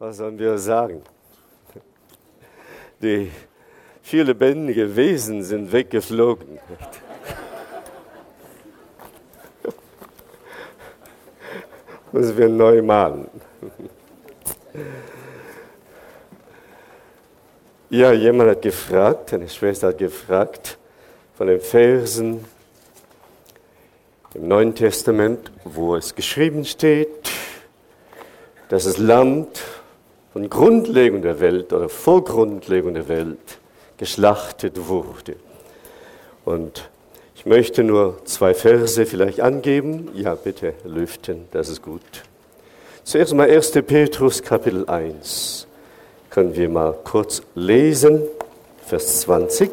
Was sollen wir sagen? Die vier lebendigen Wesen sind weggeflogen. Müssen wir neu malen. Ja, jemand hat gefragt, eine Schwester hat gefragt, von den Versen im Neuen Testament, wo es geschrieben steht, dass das Land von Grundlegung der Welt oder vor Grundlegung der Welt geschlachtet wurde. Und ich möchte nur 2 Verse vielleicht angeben. Ja, bitte lüften, das ist gut. Zuerst mal 1. Petrus, Kapitel 1. Können wir mal kurz lesen, Vers 20.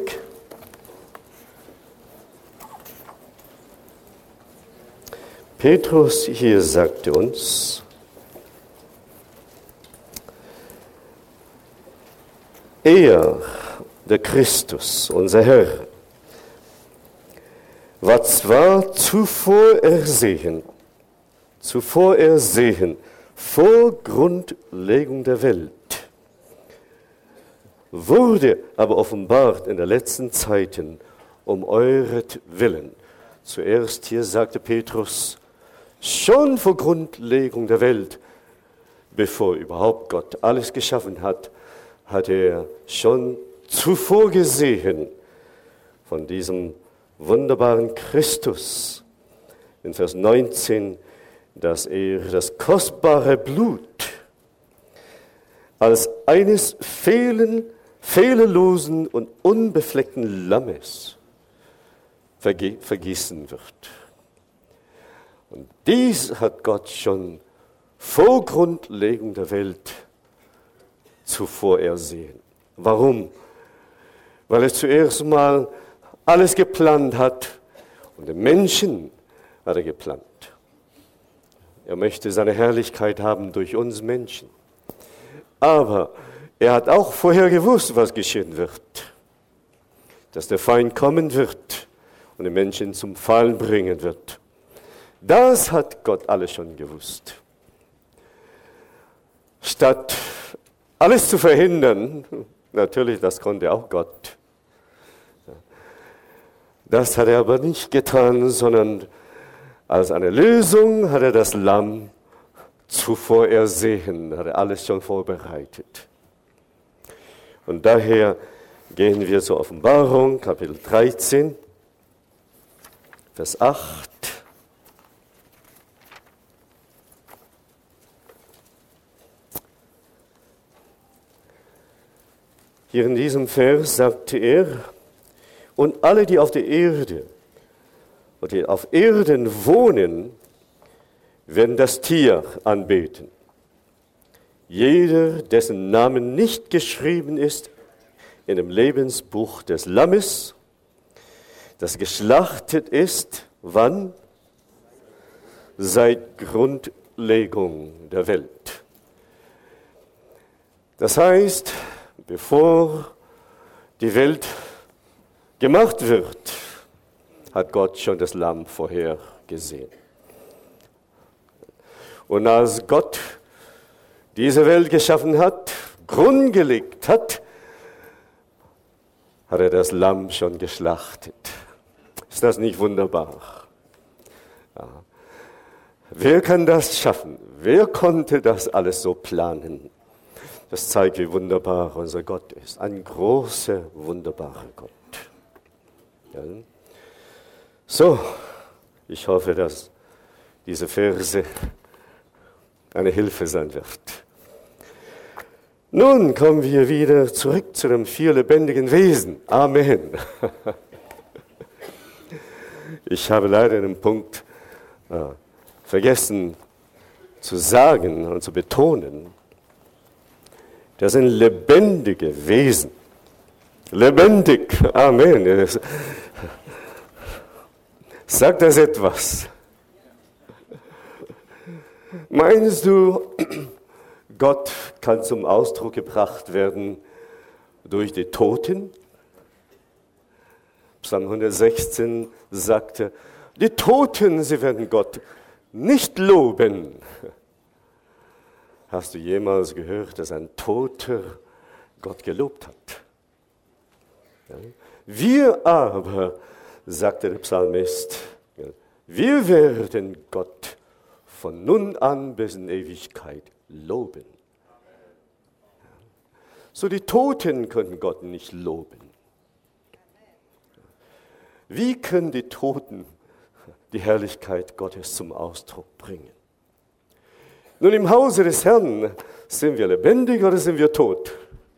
Petrus hier sagte uns, er, der Christus, unser Herr, war zwar zuvor ersehen, vor Grundlegung der Welt, wurde aber offenbart in den letzten Zeiten um euretwillen. Zuerst hier sagte Petrus, schon vor Grundlegung der Welt, bevor überhaupt Gott alles geschaffen hat, hat er schon zuvor gesehen von diesem wunderbaren Christus. In Vers 19, dass er das kostbare Blut als eines fehlerlosen und unbefleckten Lammes vergießen wird. Und dies hat Gott schon vor Grundlegung der Welt zuvor ersehen. Warum? Weil er zuerst mal alles geplant hat und den Menschen hat er geplant. Er möchte seine Herrlichkeit haben durch uns Menschen. Aber er hat auch vorher gewusst, was geschehen wird. Dass der Feind kommen wird und den Menschen zum Fallen bringen wird. Das hat Gott alles schon gewusst. Statt alles zu verhindern, natürlich, das konnte auch Gott. Das hat er aber nicht getan, sondern als eine Lösung hat er das Lamm zuvor ersehen, hat er alles schon vorbereitet. Und daher gehen wir zur Offenbarung, Kapitel 13, Vers 8. Hier in diesem Vers sagte er, und alle, die auf der Erde und die auf Erden wohnen, werden das Tier anbeten. Jeder, dessen Name nicht geschrieben ist in dem Lebensbuch des Lammes, das geschlachtet ist, wann? Seit Grundlegung der Welt. Das heißt, bevor die Welt gemacht wird, hat Gott schon das Lamm vorher gesehen. Und als Gott diese Welt geschaffen hat, Grund gelegt hat, hat er das Lamm schon geschlachtet. Ist das nicht wunderbar? Ja. Wer kann das schaffen? Wer konnte das alles so planen? Das zeigt, wie wunderbar unser Gott ist. Ein großer, wunderbarer Gott. Ja. So, ich hoffe, dass diese Verse eine Hilfe sein wird. Nun kommen wir wieder zurück zu dem 4 lebendigen Wesen. Amen. Ich habe leider den Punkt vergessen zu sagen und zu betonen. Das sind lebendige Wesen. Lebendig. Amen. Sagt das etwas? Meinst du, Gott kann zum Ausdruck gebracht werden durch die Toten? Psalm 116 sagte, die Toten, sie werden Gott nicht loben. Hast du jemals gehört, dass ein Toter Gott gelobt hat? Ja? Wir aber, sagte der Psalmist, wir werden Gott von nun an bis in Ewigkeit loben. So die Toten können Gott nicht loben. Wie können die Toten die Herrlichkeit Gottes zum Ausdruck bringen? Nun, im Hause des Herrn, sind wir lebendig oder sind wir tot?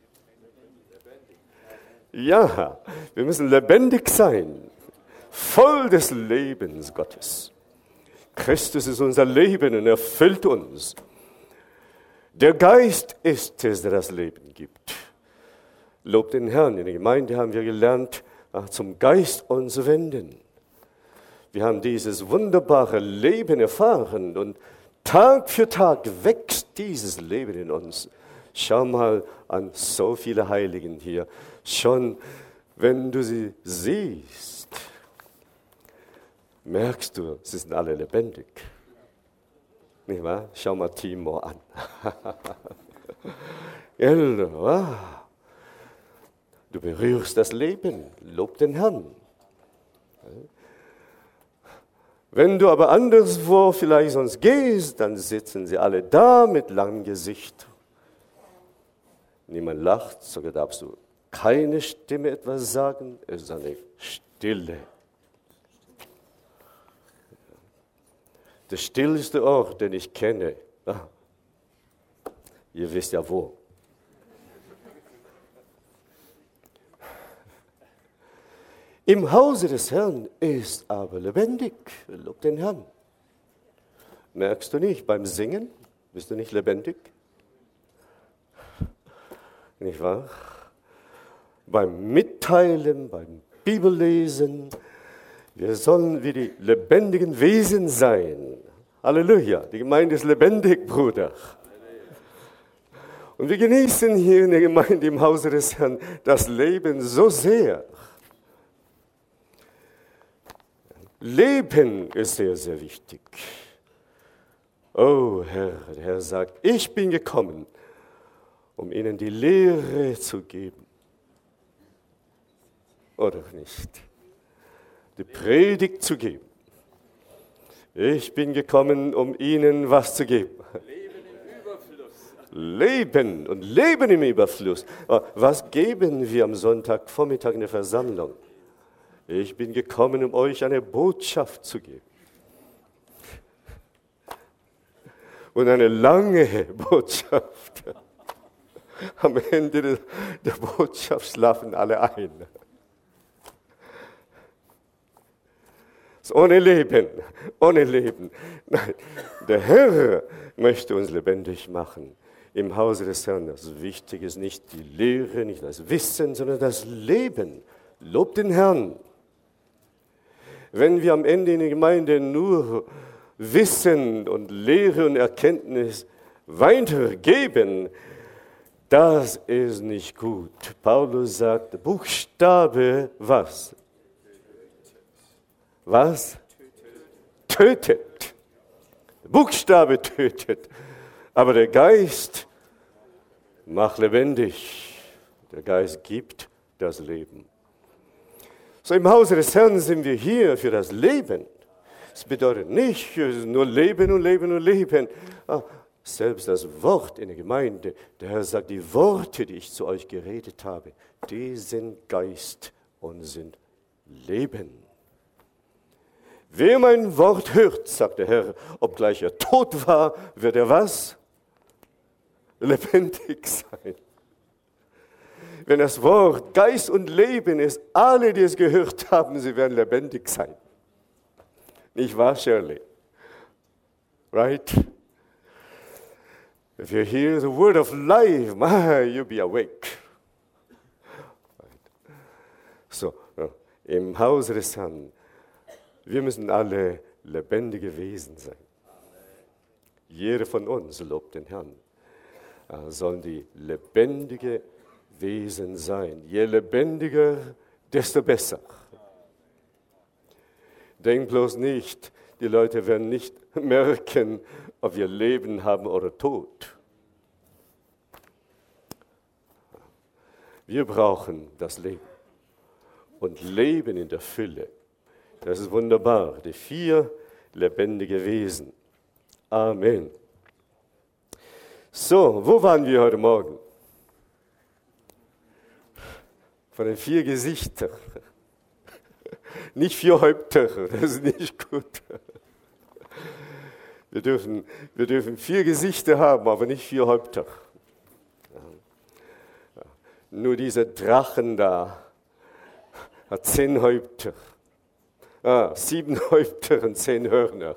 Ja, wir müssen lebendig sein, voll des Lebens Gottes. Christus ist unser Leben und erfüllt uns. Der Geist ist es, der das Leben gibt. Lob den Herrn. In der Gemeinde haben wir gelernt, zum Geist uns wenden. Wir haben dieses wunderbare Leben erfahren und Tag für Tag wächst dieses Leben in uns. Schau mal an so viele Heiligen hier. Schon wenn du sie siehst, merkst du, sie sind alle lebendig. Nicht wahr? Schau mal Timo an. Du berührst das Leben. Lob den Herrn. Wenn du aber anderswo vielleicht sonst gehst, dann sitzen sie alle da mit langem Gesicht. Niemand lacht, sogar darfst du keine Stimme etwas sagen. Es ist eine Stille. Der stillste Ort, den ich kenne. Ihr wisst ja wo. Im Hause des Herrn ist aber lebendig. Lob den Herrn. Merkst du nicht, beim Singen bist du nicht lebendig? Nicht wahr? Beim Mitteilen, beim Bibellesen. Wir sollen wie die lebendigen Wesen sein. Halleluja, die Gemeinde ist lebendig, Bruder. Und wir genießen hier in der Gemeinde im Hause des Herrn das Leben so sehr. Leben ist sehr, sehr wichtig. Oh Herr, der Herr sagt, ich bin gekommen, um ihnen die Lehre zu geben. Oder nicht? Die Predigt zu geben. Ich bin gekommen, um ihnen was zu geben. Leben im Überfluss. Leben und Leben im Überfluss. Was geben wir am Sonntagvormittag in der Versammlung? Ich bin gekommen, um euch eine Botschaft zu geben. Und eine lange Botschaft. Am Ende der Botschaft schlafen alle ein. Ohne Leben, ohne Leben. Nein, der Herr möchte uns lebendig machen. Im Hause des Herrn, das Wichtige ist nicht die Lehre, nicht das Wissen, sondern das Leben. Lob den Herrn. Wenn wir am Ende in der Gemeinde nur Wissen und Lehre und Erkenntnis weitergeben, das ist nicht gut. Paulus sagt, Buchstabe, was? Was? Tötet. Buchstabe tötet. Aber der Geist macht lebendig. Der Geist gibt das Leben. So im Hause des Herrn sind wir hier für das Leben. Das bedeutet nicht nur Leben und Leben und Leben. Selbst das Wort in der Gemeinde, der Herr sagt, die Worte, die ich zu euch geredet habe, die sind Geist und sind Leben. Wer mein Wort hört, sagt der Herr, obgleich er tot war, wird er was? Lebendig sein. Wenn das Wort Geist und Leben ist, alle, die es gehört haben, sie werden lebendig sein. Nicht wahr, Shirley? Right? If you hear the word of life, you'll be awake. Right. So, im Hause des Herrn, wir müssen alle lebendige Wesen sein. Jeder von uns lobt den Herrn. Sollen die lebendige Wesen sein. Je lebendiger, desto besser. Denk bloß nicht, die Leute werden nicht merken, ob wir Leben haben oder tot. Wir brauchen das Leben und Leben in der Fülle. Das ist wunderbar. Die 4 lebendige Wesen. Amen. So, wo waren wir heute Morgen? Von den 4 Gesichtern. Nicht 4 Häupter, das ist nicht gut. Wir dürfen 4 Gesichter haben, aber nicht 4 Häupter. Nur dieser Drachen da hat 10 Häupter. 7 Häupter und 10 Hörner.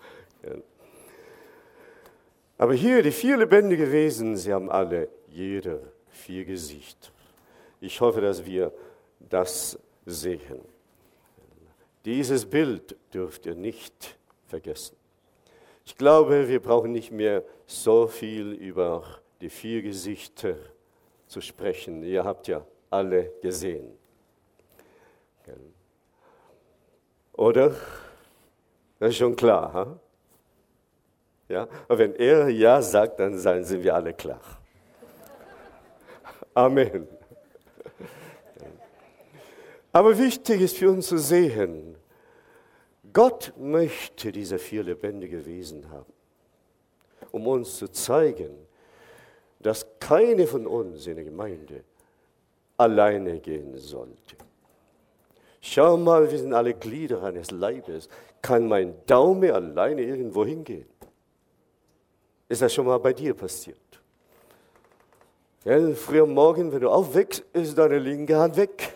Aber hier, die 4 lebendigen Wesen, sie haben alle, jeder 4 Gesichter. Ich hoffe, dass wir das sehen. Dieses Bild dürft ihr nicht vergessen. Ich glaube, wir brauchen nicht mehr so viel über die 4 Gesichter zu sprechen. Ihr habt ja alle gesehen. Oder? Das ist schon klar. Ha? Ja? Aber wenn er Ja sagt, dann sind wir alle klar. Amen. Aber wichtig ist für uns zu sehen, Gott möchte diese 4 lebendige Wesen haben, um uns zu zeigen, dass keine von uns in der Gemeinde alleine gehen sollte. Schau mal, wir sind alle Glieder eines Leibes. Kann mein Daumen alleine irgendwo hingehen? Ist das schon mal bei dir passiert? Ja, früher am Morgen, wenn du aufwächst, ist deine linke Hand weg.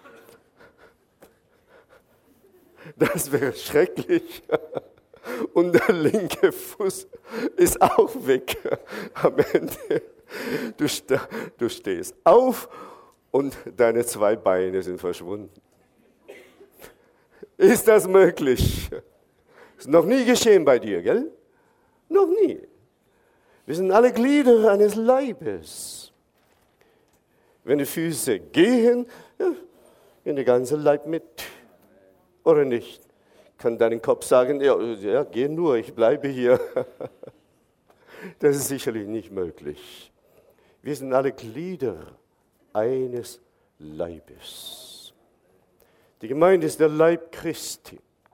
Das wäre schrecklich. Und der linke Fuß ist auch weg. Am Ende, du stehst auf und deine 2 Beine sind verschwunden. Ist das möglich? Ist noch nie geschehen bei dir, gell? Noch nie. Wir sind alle Glieder eines Leibes. Wenn die Füße gehen, ja, geht der ganze Leib mit. Oder nicht? Kann dein Kopf sagen, ja, geh nur, ich bleibe hier. Das ist sicherlich nicht möglich. Wir sind alle Glieder eines Leibes. Die Gemeinde ist der Leib Christi.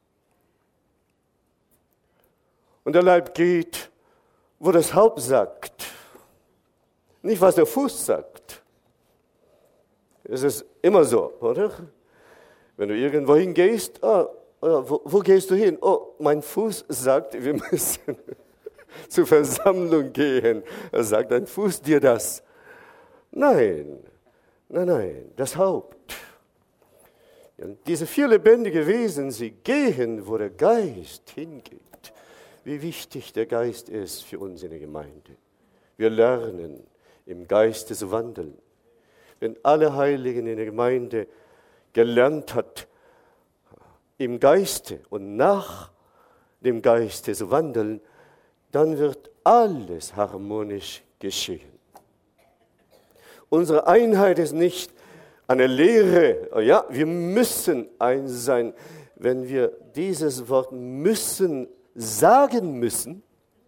Und der Leib geht, wo das Haupt sagt. Nicht, was der Fuß sagt. Es ist immer so, oder? Wenn du irgendwo hingehst, wo gehst du hin? Oh, mein Fuß sagt, wir müssen zur Versammlung gehen. Sagt dein Fuß dir das? Nein, das Haupt. Ja, diese 4 lebendige Wesen, sie gehen, wo der Geist hingeht. Wie wichtig der Geist ist für uns in der Gemeinde. Wir lernen im Geiste zu wandeln. Wenn alle Heiligen in der Gemeinde gelernt hat, im Geiste und nach dem Geiste zu wandeln, dann wird alles harmonisch geschehen. Unsere Einheit ist nicht eine Lehre, ja, wir müssen eins sein. Wenn wir dieses Wort müssen sagen müssen,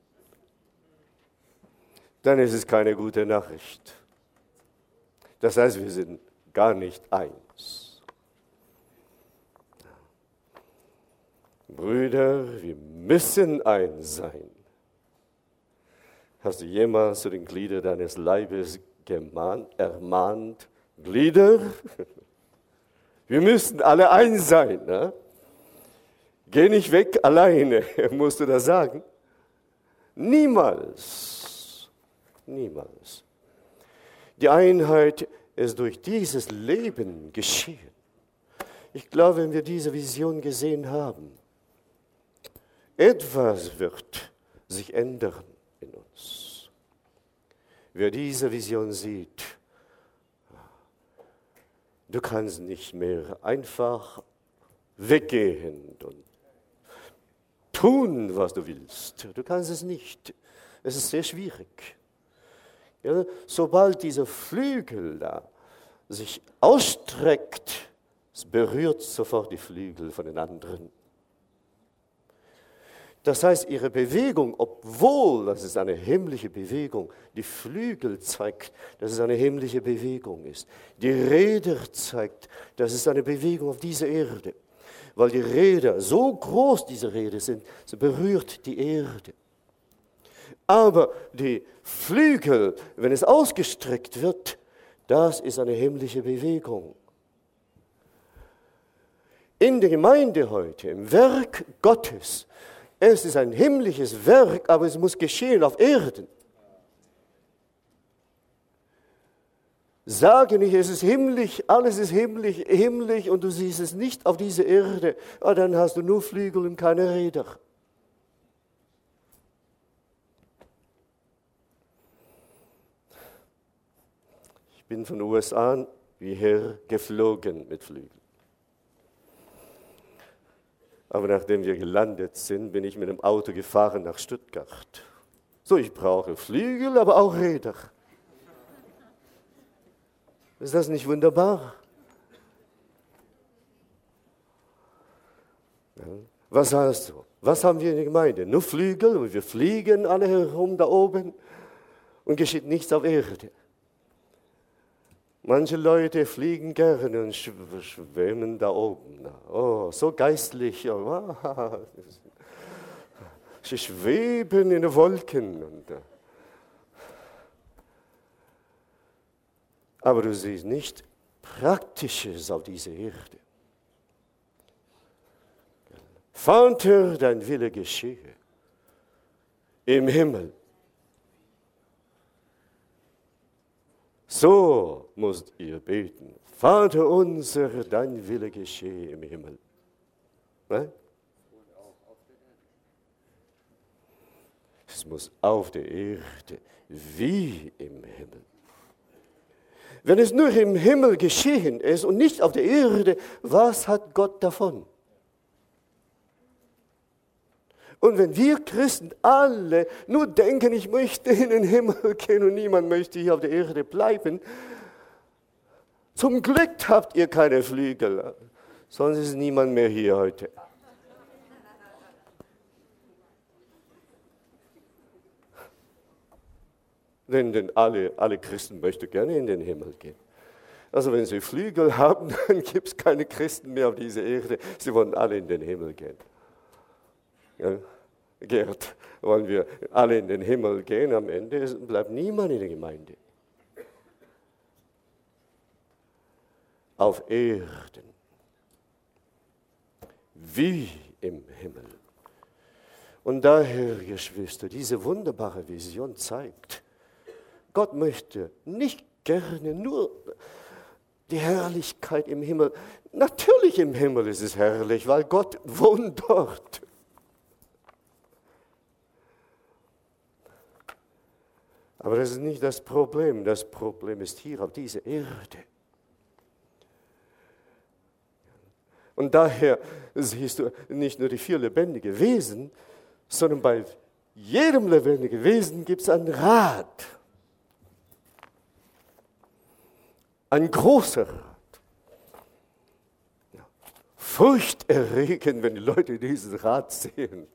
dann ist es keine gute Nachricht. Das heißt, wir sind gar nicht eins. Brüder, wir müssen eins sein. Hast du jemals zu den Gliedern deines Leibes ermahnt? Glieder, wir müssen alle eins sein. Ne? Geh nicht weg alleine, musst du das sagen? Niemals. Niemals. Die Einheit ist durch dieses Leben geschehen. Ich glaube, wenn wir diese Vision gesehen haben, etwas wird sich ändern in uns. Wer diese Vision sieht, du kannst nicht mehr einfach weggehen und tun, was du willst. Du kannst es nicht. Es ist sehr schwierig. Ja, sobald dieser Flügel da sich ausstreckt, es berührt sofort die Flügel von den anderen. Das heißt, ihre Bewegung, obwohl, das ist eine himmlische Bewegung, die Flügel zeigt, dass es eine himmlische Bewegung ist. Die Räder zeigt, dass es eine Bewegung auf dieser Erde. Weil die Räder, so groß diese Räder sind, sie berührt die Erde. Aber die Flügel, wenn es ausgestreckt wird, das ist eine himmlische Bewegung. In der Gemeinde heute, im Werk Gottes, es ist ein himmlisches Werk, aber es muss geschehen auf Erden. Sage nicht, es ist himmlisch, alles ist himmlisch und du siehst es nicht auf dieser Erde, dann hast du nur Flügel und keine Räder. Ich bin von den USA hierher geflogen mit Flügeln. Aber nachdem wir gelandet sind, bin ich mit dem Auto gefahren nach Stuttgart. So, ich brauche Flügel, aber auch Räder. Ist das nicht wunderbar? Ja. Was hast du? Was haben wir in der Gemeinde? Nur Flügel und wir fliegen alle herum da oben und geschieht nichts auf Erde. Manche Leute fliegen gerne und schwimmen da oben. Oh, so geistlich. Sie schweben in den Wolken. Aber du siehst nicht Praktisches auf dieser Erde. Vater, dein Wille geschehe im Himmel. So müsst ihr beten. Vater unser, dein Wille geschehe im Himmel. Nein? Es muss auf der Erde wie im Himmel. Wenn es nur im Himmel geschehen ist und nicht auf der Erde, was hat Gott davon? Und wenn wir Christen alle nur denken, ich möchte in den Himmel gehen und niemand möchte hier auf der Erde bleiben, zum Glück habt ihr keine Flügel, sonst ist niemand mehr hier heute. Denn alle Christen möchten gerne in den Himmel gehen. Also wenn sie Flügel haben, dann gibt es keine Christen mehr auf dieser Erde. Sie wollen alle in den Himmel gehen. Ja, Gerd, wollen wir alle in den Himmel gehen, am Ende bleibt niemand in der Gemeinde. Auf Erden, wie im Himmel. Und daher, Geschwister, diese wunderbare Vision zeigt, Gott möchte nicht gerne nur die Herrlichkeit im Himmel. Natürlich im Himmel ist es herrlich, weil Gott wohnt dort. Aber das ist nicht das Problem. Das Problem ist hier auf dieser Erde. Und daher siehst du nicht nur die 4 lebendigen Wesen, sondern bei jedem lebendigen Wesen gibt es einen Rat. Ein großer Rat. Ja. Furchterregend, wenn die Leute diesen Rat sehen.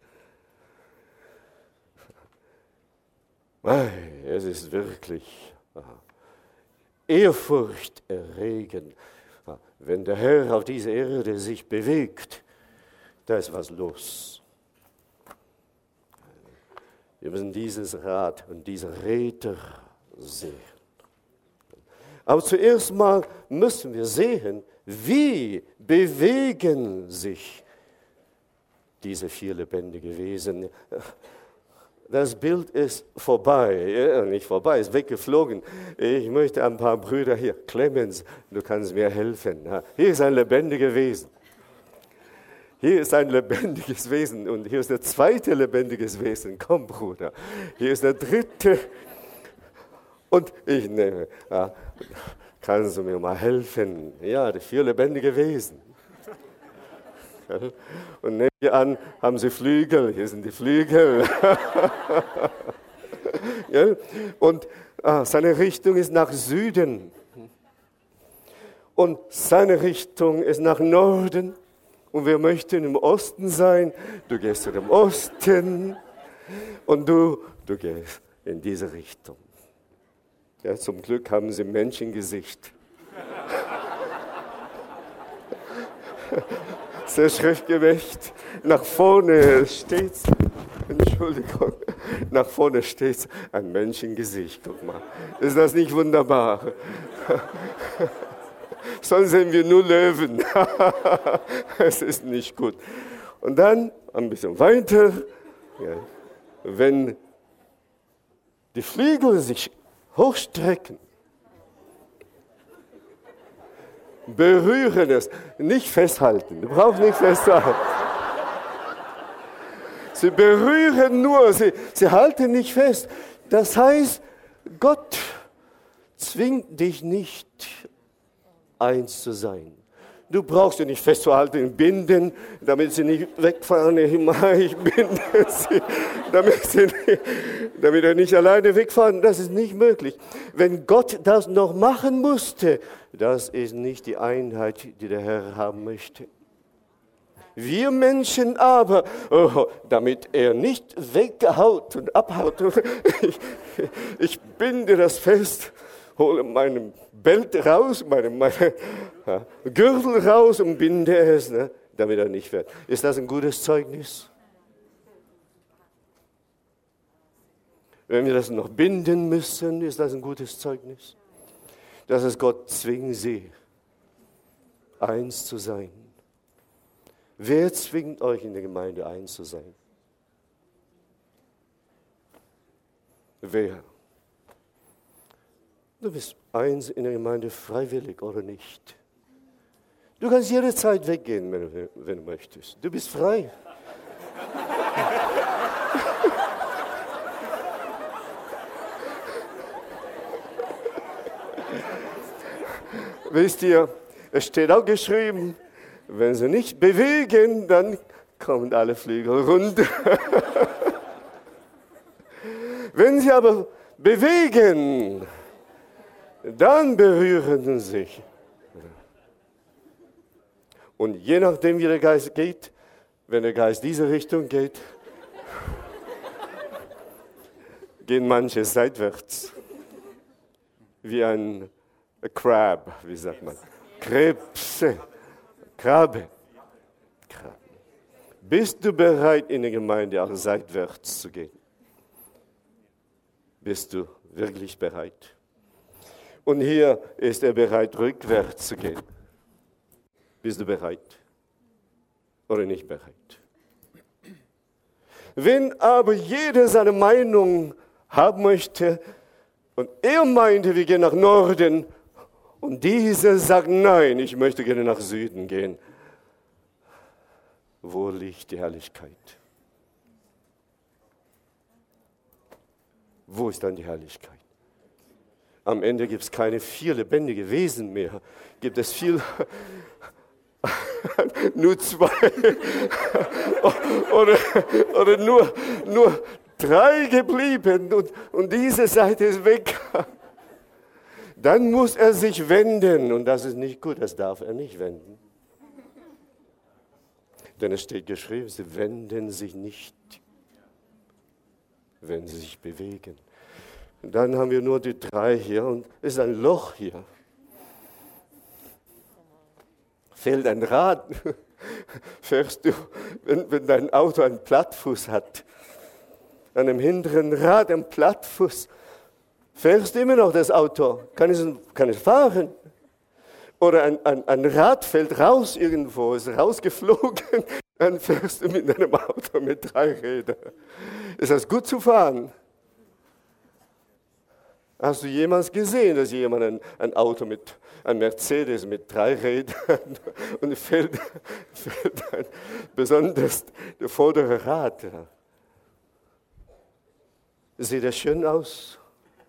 Es ist wirklich ehrfurchterregend. Wenn der Herr auf dieser Erde sich bewegt, da ist was los. Wir müssen dieses Rad und diese Räder sehen. Aber zuerst mal müssen wir sehen, wie bewegen sich diese 4 lebendigen Wesen. Das Bild ist vorbei, nicht vorbei, ist weggeflogen. Ich möchte ein paar Brüder hier, Clemens, du kannst mir helfen. Hier ist ein lebendiges Wesen. Hier ist ein lebendiges Wesen und hier ist der 2. lebendiges Wesen. Komm, Bruder. Hier ist der 3. Und ich nehme, kannst du mir mal helfen? Ja, die 4 lebendige Wesen. Und nebenan haben sie Flügel, hier sind die Flügel. Und seine Richtung ist nach Süden. Und seine Richtung ist nach Norden. Und wir möchten im Osten sein. Du gehst zu dem Osten und du gehst in diese Richtung. Ja, zum Glück haben sie Menschengesicht. Sehr schriftgerecht. Nach vorne steht's. Entschuldigung. Nach vorne steht's ein Menschengesicht. Guck mal. Ist das nicht wunderbar? Sonst sehen wir nur Löwen. Es ist nicht gut. Und dann ein bisschen weiter. Ja, wenn die Flügel sich hochstrecken, berühren es, nicht festhalten. Du brauchst nicht festhalten. Sie berühren nur, sie halten nicht fest. Das heißt, Gott zwingt dich nicht, eins zu sein. Du brauchst sie nicht festzuhalten, binden, damit sie nicht wegfahren. Ich binde sie, damit er nicht alleine wegfahren. Das ist nicht möglich. Wenn Gott das noch machen musste, das ist nicht die Einheit, die der Herr haben möchte. Wir Menschen aber, damit er nicht weghaut und abhaut, ich binde das fest, hole meinen Belt raus, meinen Gürtel raus und binde es, ne, damit er nicht fährt. Ist das ein gutes Zeugnis? Wenn wir das noch binden müssen, ist das ein gutes Zeugnis? Dass es Gott zwingen sie, eins zu sein. Wer zwingt euch in der Gemeinde eins zu sein? Wer? Du bist eins in der Gemeinde freiwillig oder nicht. Du kannst jederzeit weggehen, wenn du möchtest. Du bist frei. Wisst ihr, es steht auch geschrieben, wenn sie nicht bewegen, dann kommen alle Flügel runter. Wenn sie aber bewegen, dann berühren sie sich. Und je nachdem, wie der Geist geht, wenn der Geist diese Richtung geht, gehen manche seitwärts. Wie ein Crab, wie sagt man? Krebse. Krabbe. Bist du bereit, in der Gemeinde auch seitwärts zu gehen? Bist du wirklich bereit? Und hier ist er bereit, rückwärts zu gehen. Bist du bereit oder nicht bereit? Wenn aber jeder seine Meinung haben möchte und er meinte, wir gehen nach Norden und dieser sagt, nein, ich möchte gerne nach Süden gehen, wo liegt die Herrlichkeit? Wo ist dann die Herrlichkeit? Am Ende gibt es keine 4 lebendige Wesen mehr. Gibt es nur 2 oder nur 3 geblieben und diese Seite ist weg. Dann muss er sich wenden und das ist nicht gut, das darf er nicht wenden. Denn es steht geschrieben, sie wenden sich nicht, wenn sie sich bewegen. Und dann haben wir nur die 3 hier und es ist ein Loch hier. Fehlt ein Rad, fährst du, wenn dein Auto einen Plattfuß hat, an dem hinteren Rad einen Plattfuß, fährst du immer noch das Auto, kann es fahren. Oder ein Rad fällt raus irgendwo, ist rausgeflogen, dann fährst du mit einem Auto mit 3 Rädern. Ist das gut zu fahren? Hast du jemals gesehen, dass jemand ein Mercedes mit 3 Rädern und fällt besonders der vordere Rad? Sieht das schön aus?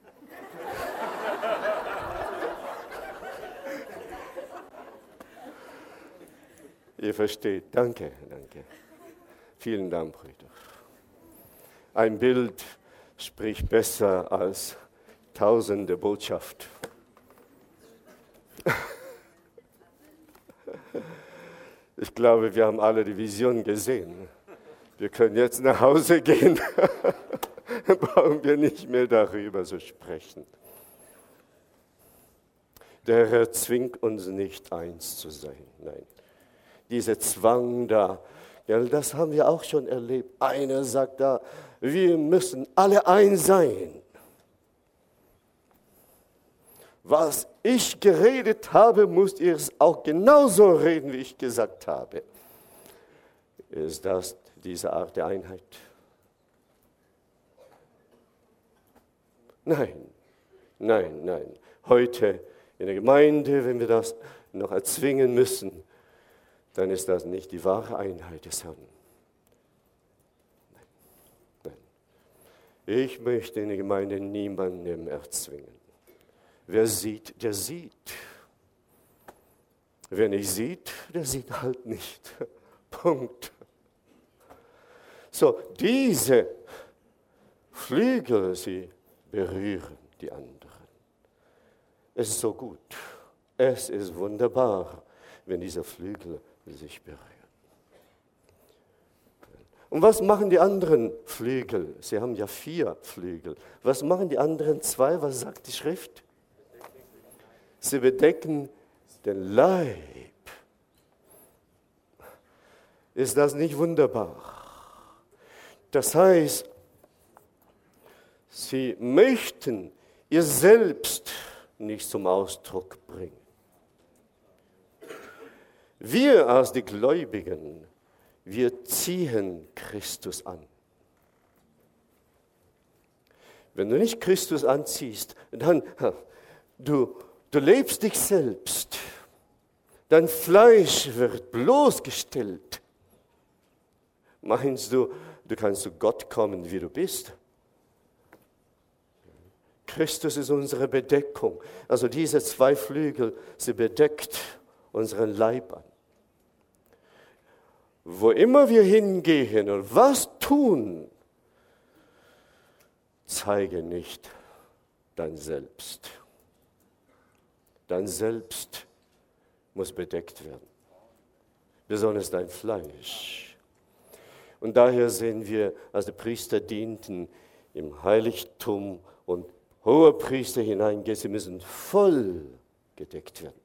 Ihr versteht. Danke. Vielen Dank, Brüder. Ein Bild spricht besser als tausende Botschaft. Ich glaube, wir haben alle die Vision gesehen. Wir können jetzt nach Hause gehen. Dann brauchen wir nicht mehr darüber zu sprechen. Der Herr zwingt uns nicht, eins zu sein. Nein, dieser Zwang da, ja, das haben wir auch schon erlebt. Einer sagt da, wir müssen alle eins sein. Was ich geredet habe, müsst ihr es auch genauso reden, wie ich gesagt habe. Ist das diese Art der Einheit? Nein, nein, nein. Heute in der Gemeinde, wenn wir das noch erzwingen müssen, dann ist das nicht die wahre Einheit des Herrn. Nein, nein. Ich möchte in der Gemeinde niemandem erzwingen. Wer sieht, der sieht. Wer nicht sieht, der sieht halt nicht. Punkt. So, diese Flügel, sie berühren die anderen. Es ist so gut. Es ist wunderbar, wenn diese Flügel sich berühren. Und was machen die anderen Flügel? Sie haben ja 4 Flügel. Was machen die anderen 2? Was sagt die Schrift? Sie bedecken den Leib. Ist das nicht wunderbar? Das heißt, sie möchten ihr Selbst nicht zum Ausdruck bringen. Wir als die Gläubigen, wir ziehen Christus an. Wenn du nicht Christus anziehst, dann du lebst dich selbst. Dein Fleisch wird bloßgestellt. Meinst du, du kannst zu Gott kommen, wie du bist? Christus ist unsere Bedeckung. Also diese 2 Flügel, sie bedeckt unseren Leib an. Wo immer wir hingehen und was tun, zeige nicht dein Selbst. Dein Selbst muss bedeckt werden, besonders dein Fleisch. Und daher sehen wir, als die Priester dienten im Heiligtum und Hohepriester hineingehen, sie müssen voll gedeckt werden.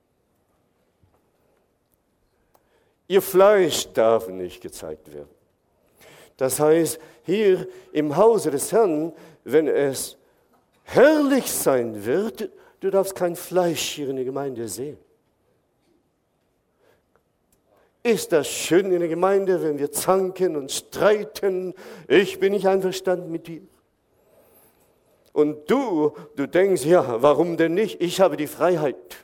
Ihr Fleisch darf nicht gezeigt werden. Das heißt, hier im Hause des Herrn, wenn es herrlich sein wird, du darfst kein Fleisch hier in der Gemeinde sehen. Ist das schön in der Gemeinde, wenn wir zanken und streiten? Ich bin nicht einverstanden mit dir. Und du denkst, ja, warum denn nicht? Ich habe die Freiheit.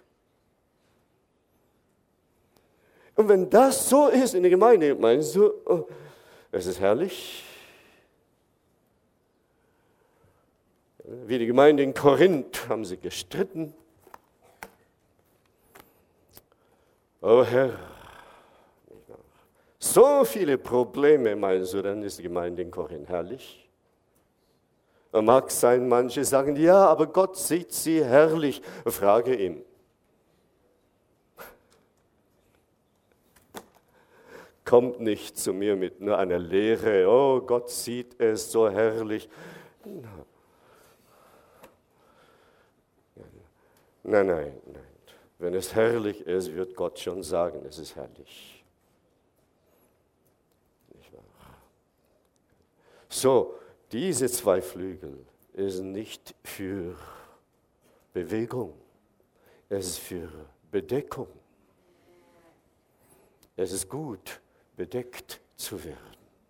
Und wenn das so ist in der Gemeinde, meinst du, oh, es ist herrlich? Wie die Gemeinde in Korinth haben sie gestritten. Oh Herr, so viele Probleme, meinst du, dann ist die Gemeinde in Korinth herrlich? Mag sein, manche sagen, ja, aber Gott sieht sie herrlich. Frage ihn. Kommt nicht zu mir mit nur einer Lehre, oh, Gott sieht es so herrlich. Nein, nein, nein. Wenn es herrlich ist, wird Gott schon sagen, es ist herrlich. Nicht wahr? So, diese 2 Flügel sind nicht für Bewegung, es ist für Bedeckung. Es ist gut, bedeckt zu werden.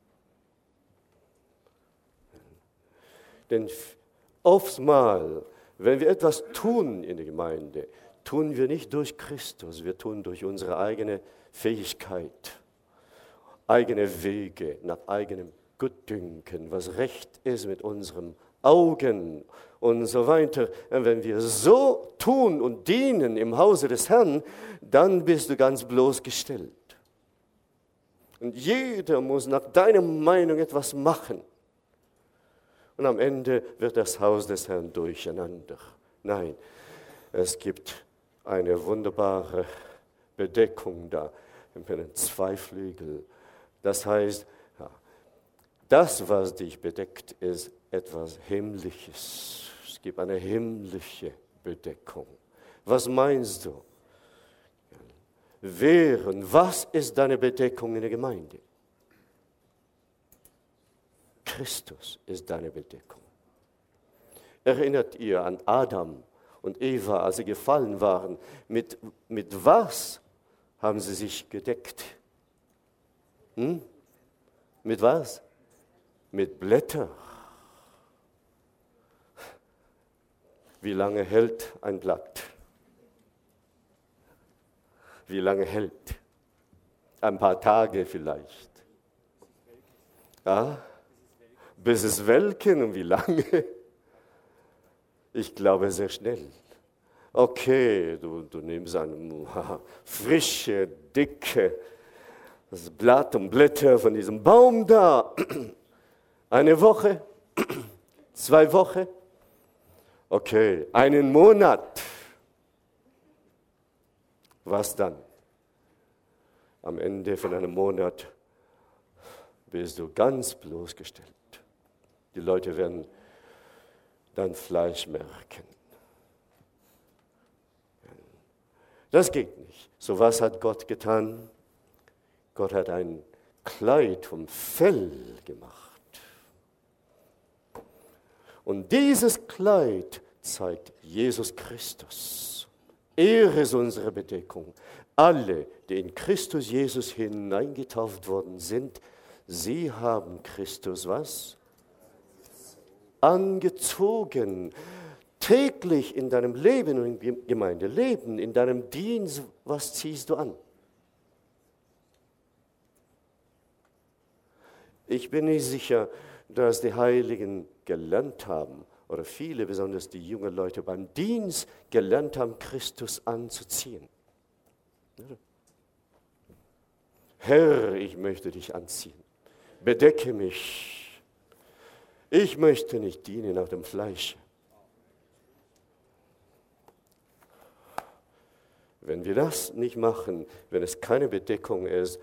Denn oftmals, wenn wir etwas tun in der Gemeinde, tun wir nicht durch Christus, wir tun durch unsere eigene Fähigkeit, eigene Wege, nach eigenem Gutdünken, was recht ist mit unseren Augen und so weiter. Und wenn wir so tun und dienen im Hause des Herrn, dann bist du ganz bloßgestellt. Und jeder muss nach deiner Meinung etwas machen. Und am Ende wird das Haus des Herrn durcheinander. Nein, es gibt eine wunderbare Bedeckung da. empfangen zwei Flügel. Das heißt, ja, das, was dich bedeckt, ist etwas Himmlisches. Es gibt eine himmlische Bedeckung. Was meinst du? Wer und was ist deine Bedeckung in der Gemeinde? Christus ist deine Bedeckung. Erinnert ihr an Adam und Eva, als sie gefallen waren? Mit was haben sie sich gedeckt? Mit was? Mit Blättern. Wie lange hält ein Blatt? Wie lange hält? Ein paar Tage vielleicht. Ja? Bis es welken und wie lange? Ich glaube sehr schnell. Okay, du nimmst eine frische, dicke das Blatt und Blätter von diesem Baum da. Eine Woche, 2 Wochen, okay, einen Monat. Was dann? Am Ende von einem Monat bist du ganz bloßgestellt. Die Leute werden dein Fleisch merken. Das geht nicht. So was hat Gott getan? Gott hat ein Kleid vom Fell gemacht. Und dieses Kleid zeigt Jesus Christus. Er ist unsere Bedeckung. Alle, die in Christus Jesus hineingetauft worden sind, sie haben Christus was? Angezogen. Täglich in deinem Leben und im Gemeindeleben, in deinem Dienst, was ziehst du an? Ich bin nicht sicher, dass die Heiligen gelernt haben, oder viele, besonders die jungen Leute beim Dienst, gelernt haben, Christus anzuziehen. Herr, ich möchte dich anziehen. Bedecke mich. Ich möchte nicht dienen nach dem Fleisch. Wenn wir das nicht machen, wenn es keine Bedeckung ist,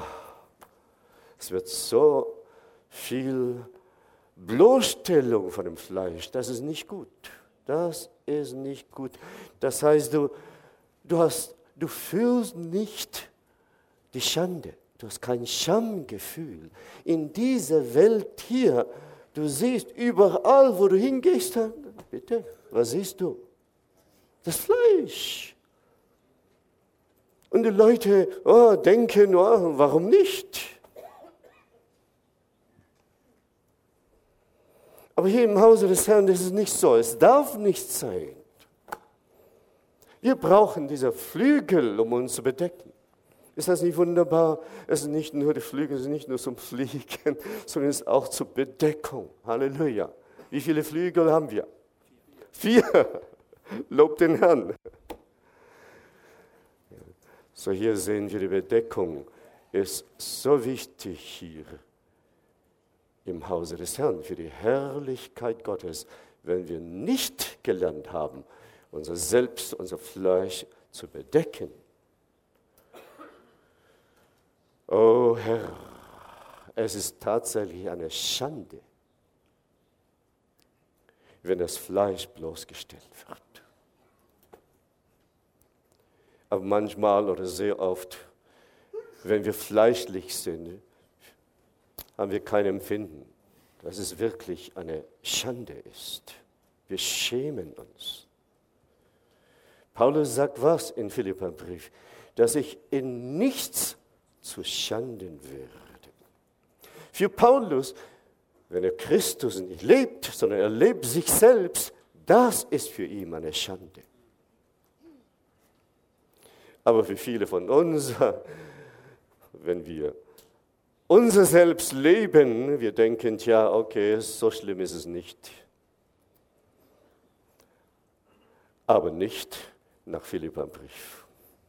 es wird so viel Bloßstellung von dem Fleisch. Das ist nicht gut. Das ist nicht gut. Das heißt, du fühlst nicht die Schande. Du hast kein Schamgefühl. In dieser Welt hier, du siehst überall, wo du hingehst, bitte, was siehst du? Das Fleisch. Und die Leute denken, warum nicht? Aber hier im Hause des Herrn ist es nicht so. Es darf nicht sein. Wir brauchen diese Flügel, um uns zu bedecken. Ist das nicht wunderbar? Es sind nicht nur die Flügel, es ist nicht nur zum Fliegen, sondern es ist auch zur Bedeckung. Halleluja. Wie viele Flügel haben wir? 4. Lob den Herrn. So, hier sehen wir, die Bedeckung ist so wichtig hier im Hause des Herrn, für die Herrlichkeit Gottes, wenn wir nicht gelernt haben, unser Selbst, unser Fleisch zu bedecken. Oh Herr, es ist tatsächlich eine Schande, wenn das Fleisch bloßgestellt wird. Aber manchmal oder sehr oft, wenn wir fleischlich sind, haben wir kein Empfinden, dass es wirklich eine Schande ist. Wir schämen uns. Paulus sagt was in Philipperbrief? Dass ich in nichts zu Schanden werde. Für Paulus, wenn er Christus nicht lebt, sondern er lebt sich selbst, das ist für ihn eine Schande. Aber für viele von uns, wenn wir unser Selbst leben, wir denken, ja, okay, so schlimm ist es nicht. Aber nicht nach Philipperbrief.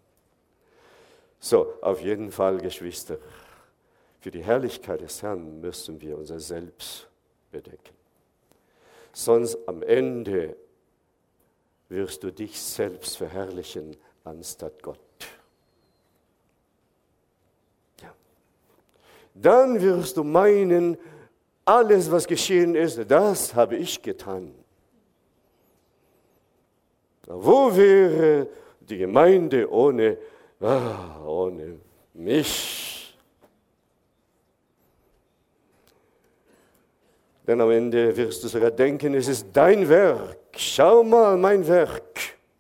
So, auf jeden Fall, Geschwister, für die Herrlichkeit des Herrn müssen wir unser Selbst bedecken. Sonst am Ende wirst du dich selbst verherrlichen anstatt Gott. dann wirst du meinen, alles, was geschehen ist, das habe ich getan. Wo wäre die Gemeinde ohne mich? Denn am Ende wirst du sogar denken, es ist dein Werk. Schau mal, mein Werk.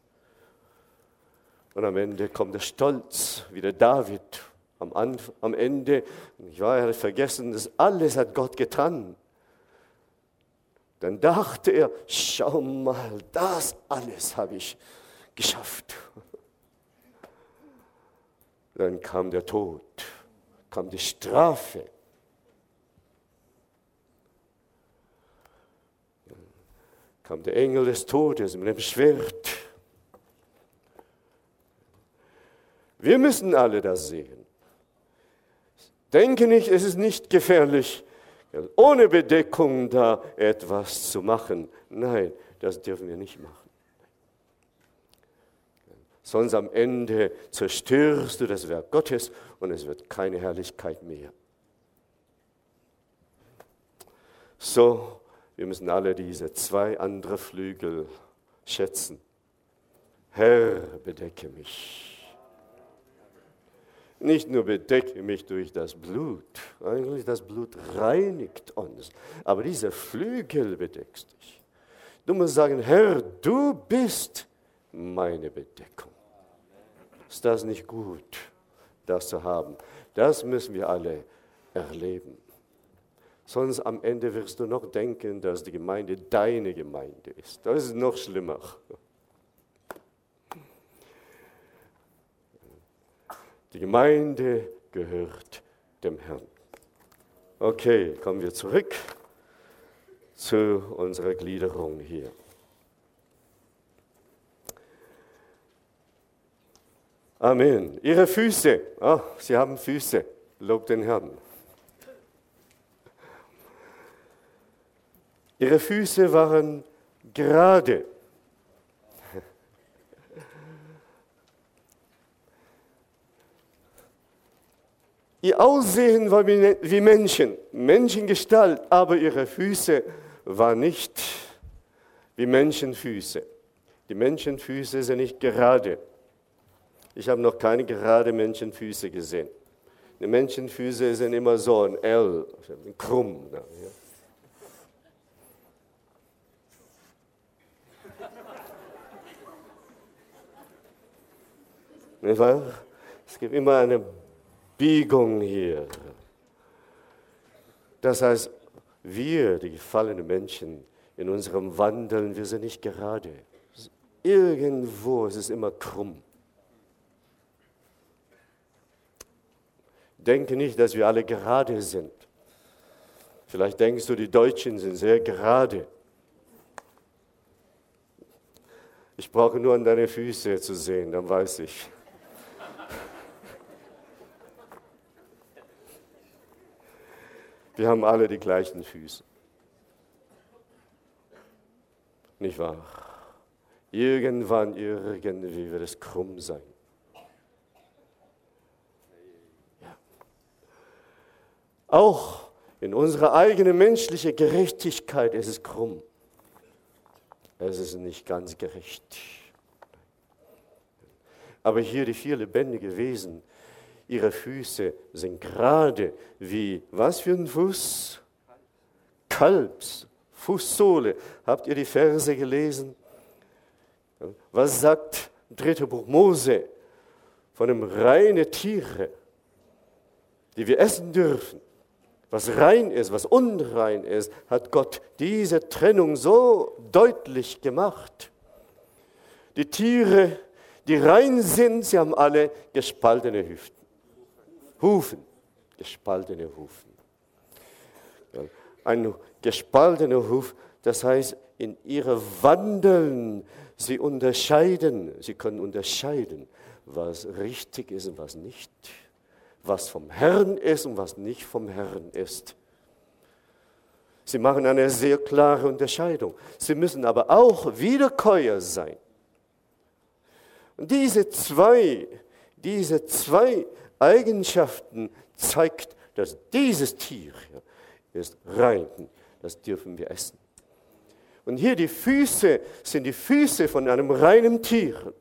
Und am Ende kommt der Stolz, wie der David. Am Ende, er hat vergessen, das alles hat Gott getan. Dann dachte er, schau mal, das alles habe ich geschafft. Dann kam der Tod, kam die Strafe. Dann kam der Engel des Todes mit dem Schwert. Wir müssen alle das sehen. Denke nicht, es ist nicht gefährlich, ohne Bedeckung da etwas zu machen. Nein, das dürfen wir nicht machen. Sonst am Ende zerstörst du das Werk Gottes und es wird keine Herrlichkeit mehr. So, wir müssen alle diese zwei andere Flügel schätzen. Herr, bedecke mich. Nicht nur bedecke mich durch das Blut, eigentlich das Blut reinigt uns, aber diese Flügel bedeckst dich. Du musst sagen, Herr, du bist meine Bedeckung. Ist das nicht gut, das zu haben? Das müssen wir alle erleben. Sonst am Ende wirst du noch denken, dass die Gemeinde deine Gemeinde ist. Das ist noch schlimmer. Die Gemeinde gehört dem Herrn. Okay, kommen wir zurück zu unserer Gliederung hier. Amen. Ihre Füße, Sie haben Füße, lobt den Herrn. Ihre Füße waren gerade. Ihr Aussehen war wie Menschen, Menschengestalt, aber ihre Füße waren nicht wie Menschenfüße. Die Menschenfüße sind nicht gerade. Ich habe noch keine gerade Menschenfüße gesehen. Die Menschenfüße sind immer so ein L, krumm. Ja. Nicht wahr? Es gibt immer eine Biegung hier. Das heißt, wir, die gefallenen Menschen, in unserem Wandeln, wir sind nicht gerade. Irgendwo ist es immer krumm. Denke nicht, dass wir alle gerade sind. Vielleicht denkst du, die Deutschen sind sehr gerade. Ich brauche nur an deine Füße zu sehen, dann weiß ich. Wir haben alle die gleichen Füße. Nicht wahr? Irgendwann, irgendwie wird es krumm sein. Ja. Auch in unserer eigenen menschlichen Gerechtigkeit ist es krumm. Es ist nicht ganz gerecht. Aber hier die vier lebendigen Wesen, ihre Füße sind gerade wie, was für ein Fuß? Kalbs, Fußsohle. Habt ihr die Verse gelesen? Was sagt 3. Buch Mose von dem reinen Tiere, die wir essen dürfen? Was rein ist, was unrein ist, hat Gott diese Trennung so deutlich gemacht. Die Tiere, die rein sind, sie haben alle gespaltene Hufen, gespaltene Hufen. Ein gespaltener Huf, das heißt, in ihrem Wandeln, sie können unterscheiden, was richtig ist und was nicht. Was vom Herrn ist und was nicht vom Herrn ist. Sie machen eine sehr klare Unterscheidung. Sie müssen aber auch Wiederkäuer sein. Und diese zwei Eigenschaften zeigt dass dieses Tier ist rein, das dürfen wir essen. Und hier die Füße sind die Füße von einem reinen Tier.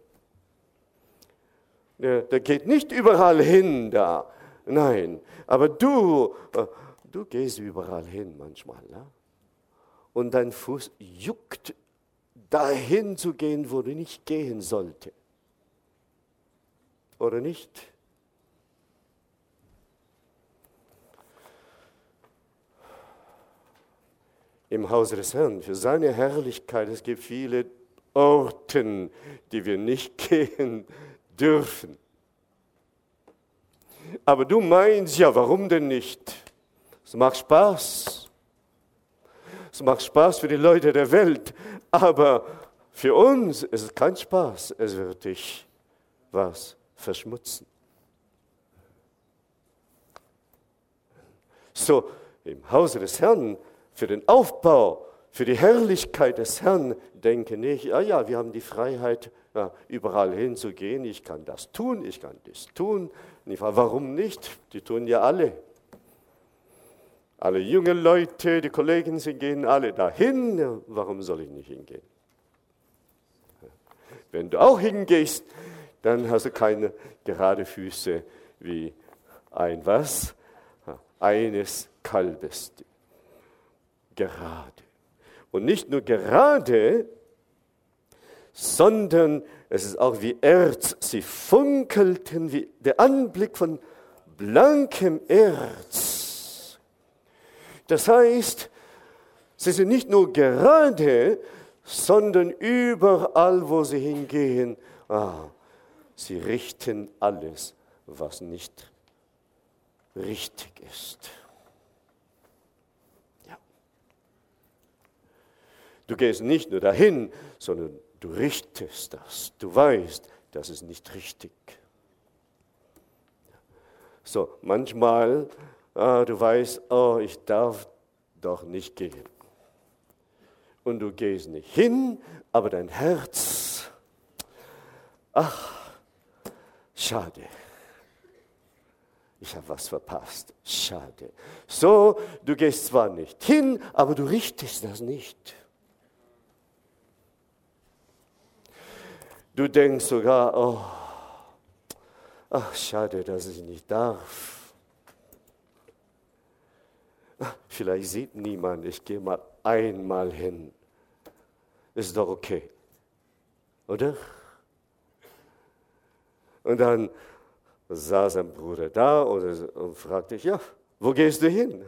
Der geht nicht überall hin da, nein, aber du gehst überall hin manchmal. Ja? Und dein Fuß juckt, dahin zu gehen, wo du nicht gehen sollte. Oder nicht? Im Hause des Herrn, für seine Herrlichkeit, es gibt viele Orte, die wir nicht gehen dürfen. Aber du meinst, ja, warum denn nicht? Es macht Spaß. Es macht Spaß für die Leute der Welt, aber für uns ist es kein Spaß. Es wird dich verschmutzen. So, im Hause des Herrn, für den Aufbau, für die Herrlichkeit des Herrn, denke nicht, ja, wir haben die Freiheit, überall hinzugehen. Ich kann das tun, ich kann das tun. Warum nicht? Die tun ja alle. Alle jungen Leute, die Kollegen, sie gehen alle dahin. Warum soll ich nicht hingehen? Wenn du auch hingehst, dann hast du keine gerade Füße wie eines Kalbes. Gerade. Und nicht nur gerade, sondern es ist auch wie Erz. Sie funkelten wie der Anblick von blankem Erz. Das heißt, sie sind nicht nur gerade, sondern überall, wo sie hingehen, sie richten alles, was nicht richtig ist. Ja. Du gehst nicht nur dahin, sondern du richtest das. Du weißt, das ist nicht richtig. So, manchmal, du weißt, ich darf doch nicht gehen. Und du gehst nicht hin, aber dein Herz, schade. Ich habe was verpasst. Schade. So, du gehst zwar nicht hin, aber du richtest das nicht. Du denkst sogar, schade, dass ich nicht darf. Vielleicht sieht niemand, ich gehe mal einmal hin. Ist doch okay. Oder? Und dann saß ein Bruder da und fragte ich, wo gehst du hin?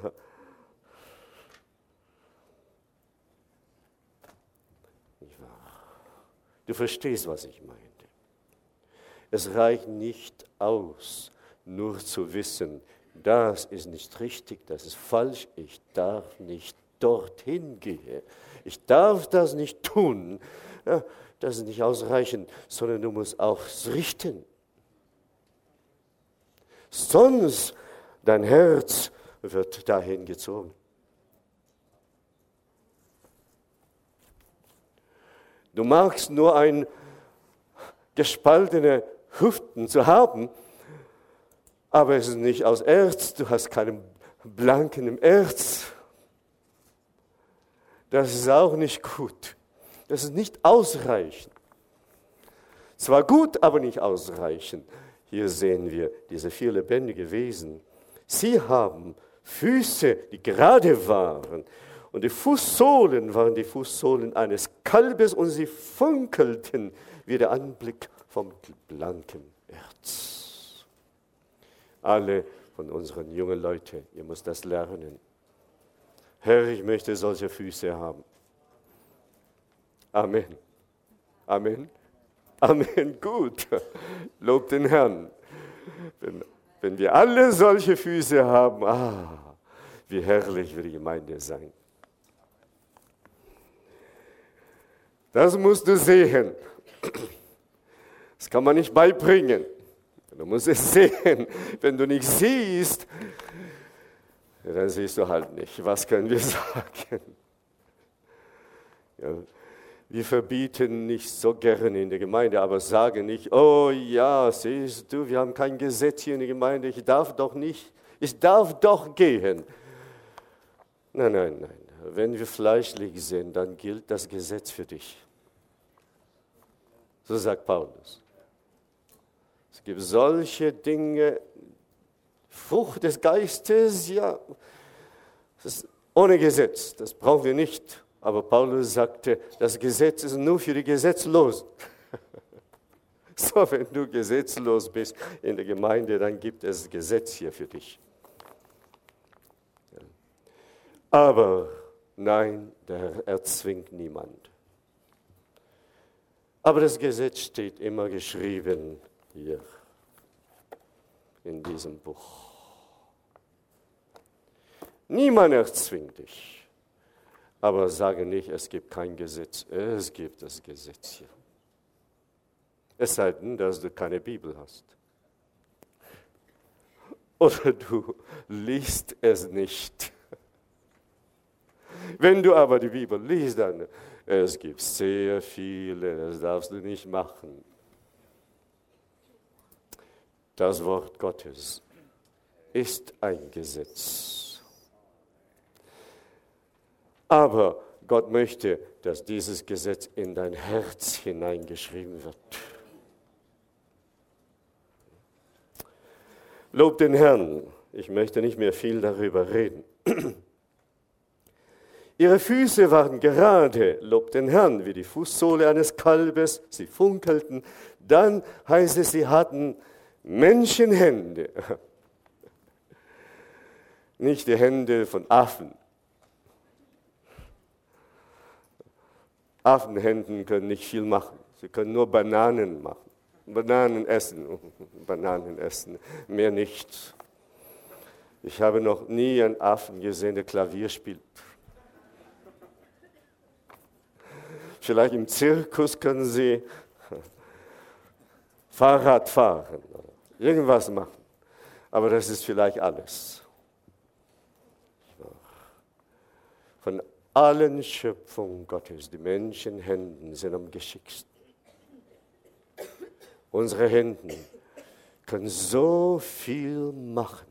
Du verstehst, was ich meinte. Es reicht nicht aus, nur zu wissen, das ist nicht richtig, das ist falsch, ich darf nicht dorthin gehen. Ich darf das nicht tun. Ja, das ist nicht ausreichend, sondern du musst auch richten. Sonst dein Herz wird dahin gezogen. Du magst nur ein gespaltene Hüften zu haben, aber es ist nicht aus Erz, du hast keinen blanken Erz. Das ist auch nicht gut. Das ist nicht ausreichend. Zwar gut, aber nicht ausreichend. Hier sehen wir diese vier lebendigen Wesen. Sie haben Füße, die gerade waren. Und die Fußsohlen waren die Fußsohlen eines Kalbes und sie funkelten wie der Anblick vom blanken Erz. Alle von unseren jungen Leuten, ihr müsst das lernen. Herr, ich möchte solche Füße haben. Amen. Amen. Amen. Gut. Lob den Herrn. Wenn wir alle solche Füße haben, wie herrlich wird die Gemeinde sein. Das musst du sehen. Das kann man nicht beibringen. Du musst es sehen. Wenn du nicht siehst, dann siehst du halt nicht. Was können wir sagen? Ja, wir verbieten nicht so gerne in der Gemeinde, aber sagen nicht, oh ja, siehst du, wir haben kein Gesetz hier in der Gemeinde, ich darf doch nicht Ich darf doch gehen. Nein. Wenn wir fleischlich sind, dann gilt das Gesetz für dich. So sagt Paulus. Es gibt solche Dinge, Frucht des Geistes, ja, das ist ohne Gesetz, das brauchen wir nicht. Aber Paulus sagte, das Gesetz ist nur für die Gesetzlosen. So, wenn du gesetzlos bist in der Gemeinde, dann gibt es Gesetz hier für dich. Aber nein, der Herr erzwingt niemand. Aber das Gesetz steht immer geschrieben hier in diesem Buch. Niemand erzwingt dich. Aber sage nicht, es gibt kein Gesetz. Es gibt das Gesetz hier. Es sei denn, dass du keine Bibel hast. Oder du liest es nicht. Wenn du aber die Bibel liest, dann es gibt sehr viele, das darfst du nicht machen. Das Wort Gottes ist ein Gesetz. Aber Gott möchte, dass dieses Gesetz in dein Herz hineingeschrieben wird. Lob den Herrn. Ich möchte nicht mehr viel darüber reden. Ihre Füße waren gerade, lob den Herrn, wie die Fußsohle eines Kalbes. Sie funkelten. Dann heißt es, sie hatten Menschenhände. Nicht die Hände von Affen. Affenhänden können nicht viel machen. Sie können nur Bananen machen. Bananen essen, mehr nicht. Ich habe noch nie einen Affen gesehen, der Klavier spielt. Vielleicht im Zirkus können sie Fahrrad fahren, irgendwas machen. Aber das ist vielleicht alles. Von allen Schöpfungen Gottes, die Menschenhänden sind am geschicktesten. Unsere Hände können so viel machen.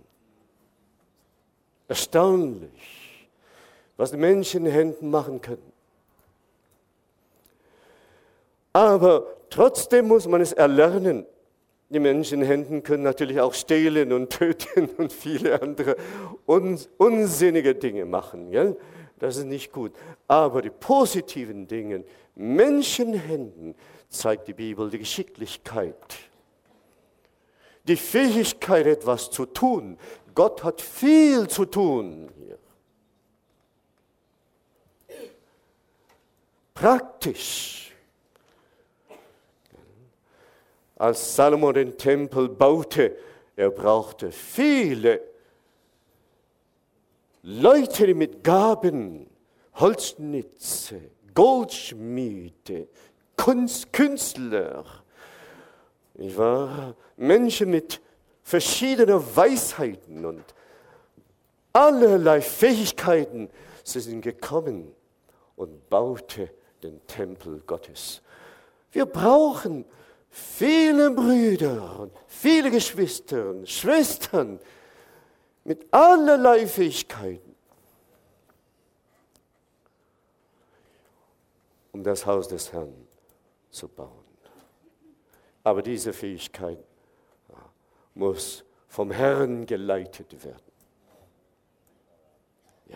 Erstaunlich, was die Menschenhände machen können. Aber trotzdem muss man es erlernen. Die Menschenhände können natürlich auch stehlen und töten und viele andere unsinnige Dinge machen. Gell? Das ist nicht gut. Aber die positiven Dinge, Menschenhänden, zeigt die Bibel die Geschicklichkeit. Die Fähigkeit, etwas zu tun. Gott hat viel zu tun hier. Praktisch. Als Salomo den Tempel baute, er brauchte viele Leute, die mit Gaben, Holzschnitze, Goldschmiede, Künstler, nicht wahr? Menschen mit verschiedenen Weisheiten und allerlei Fähigkeiten. Sie sind gekommen und baute den Tempel Gottes. Wir brauchen viele Brüder und viele Geschwister und Schwestern mit allerlei Fähigkeiten, um das Haus des Herrn zu bauen. Aber diese Fähigkeit muss vom Herrn geleitet werden. Ja.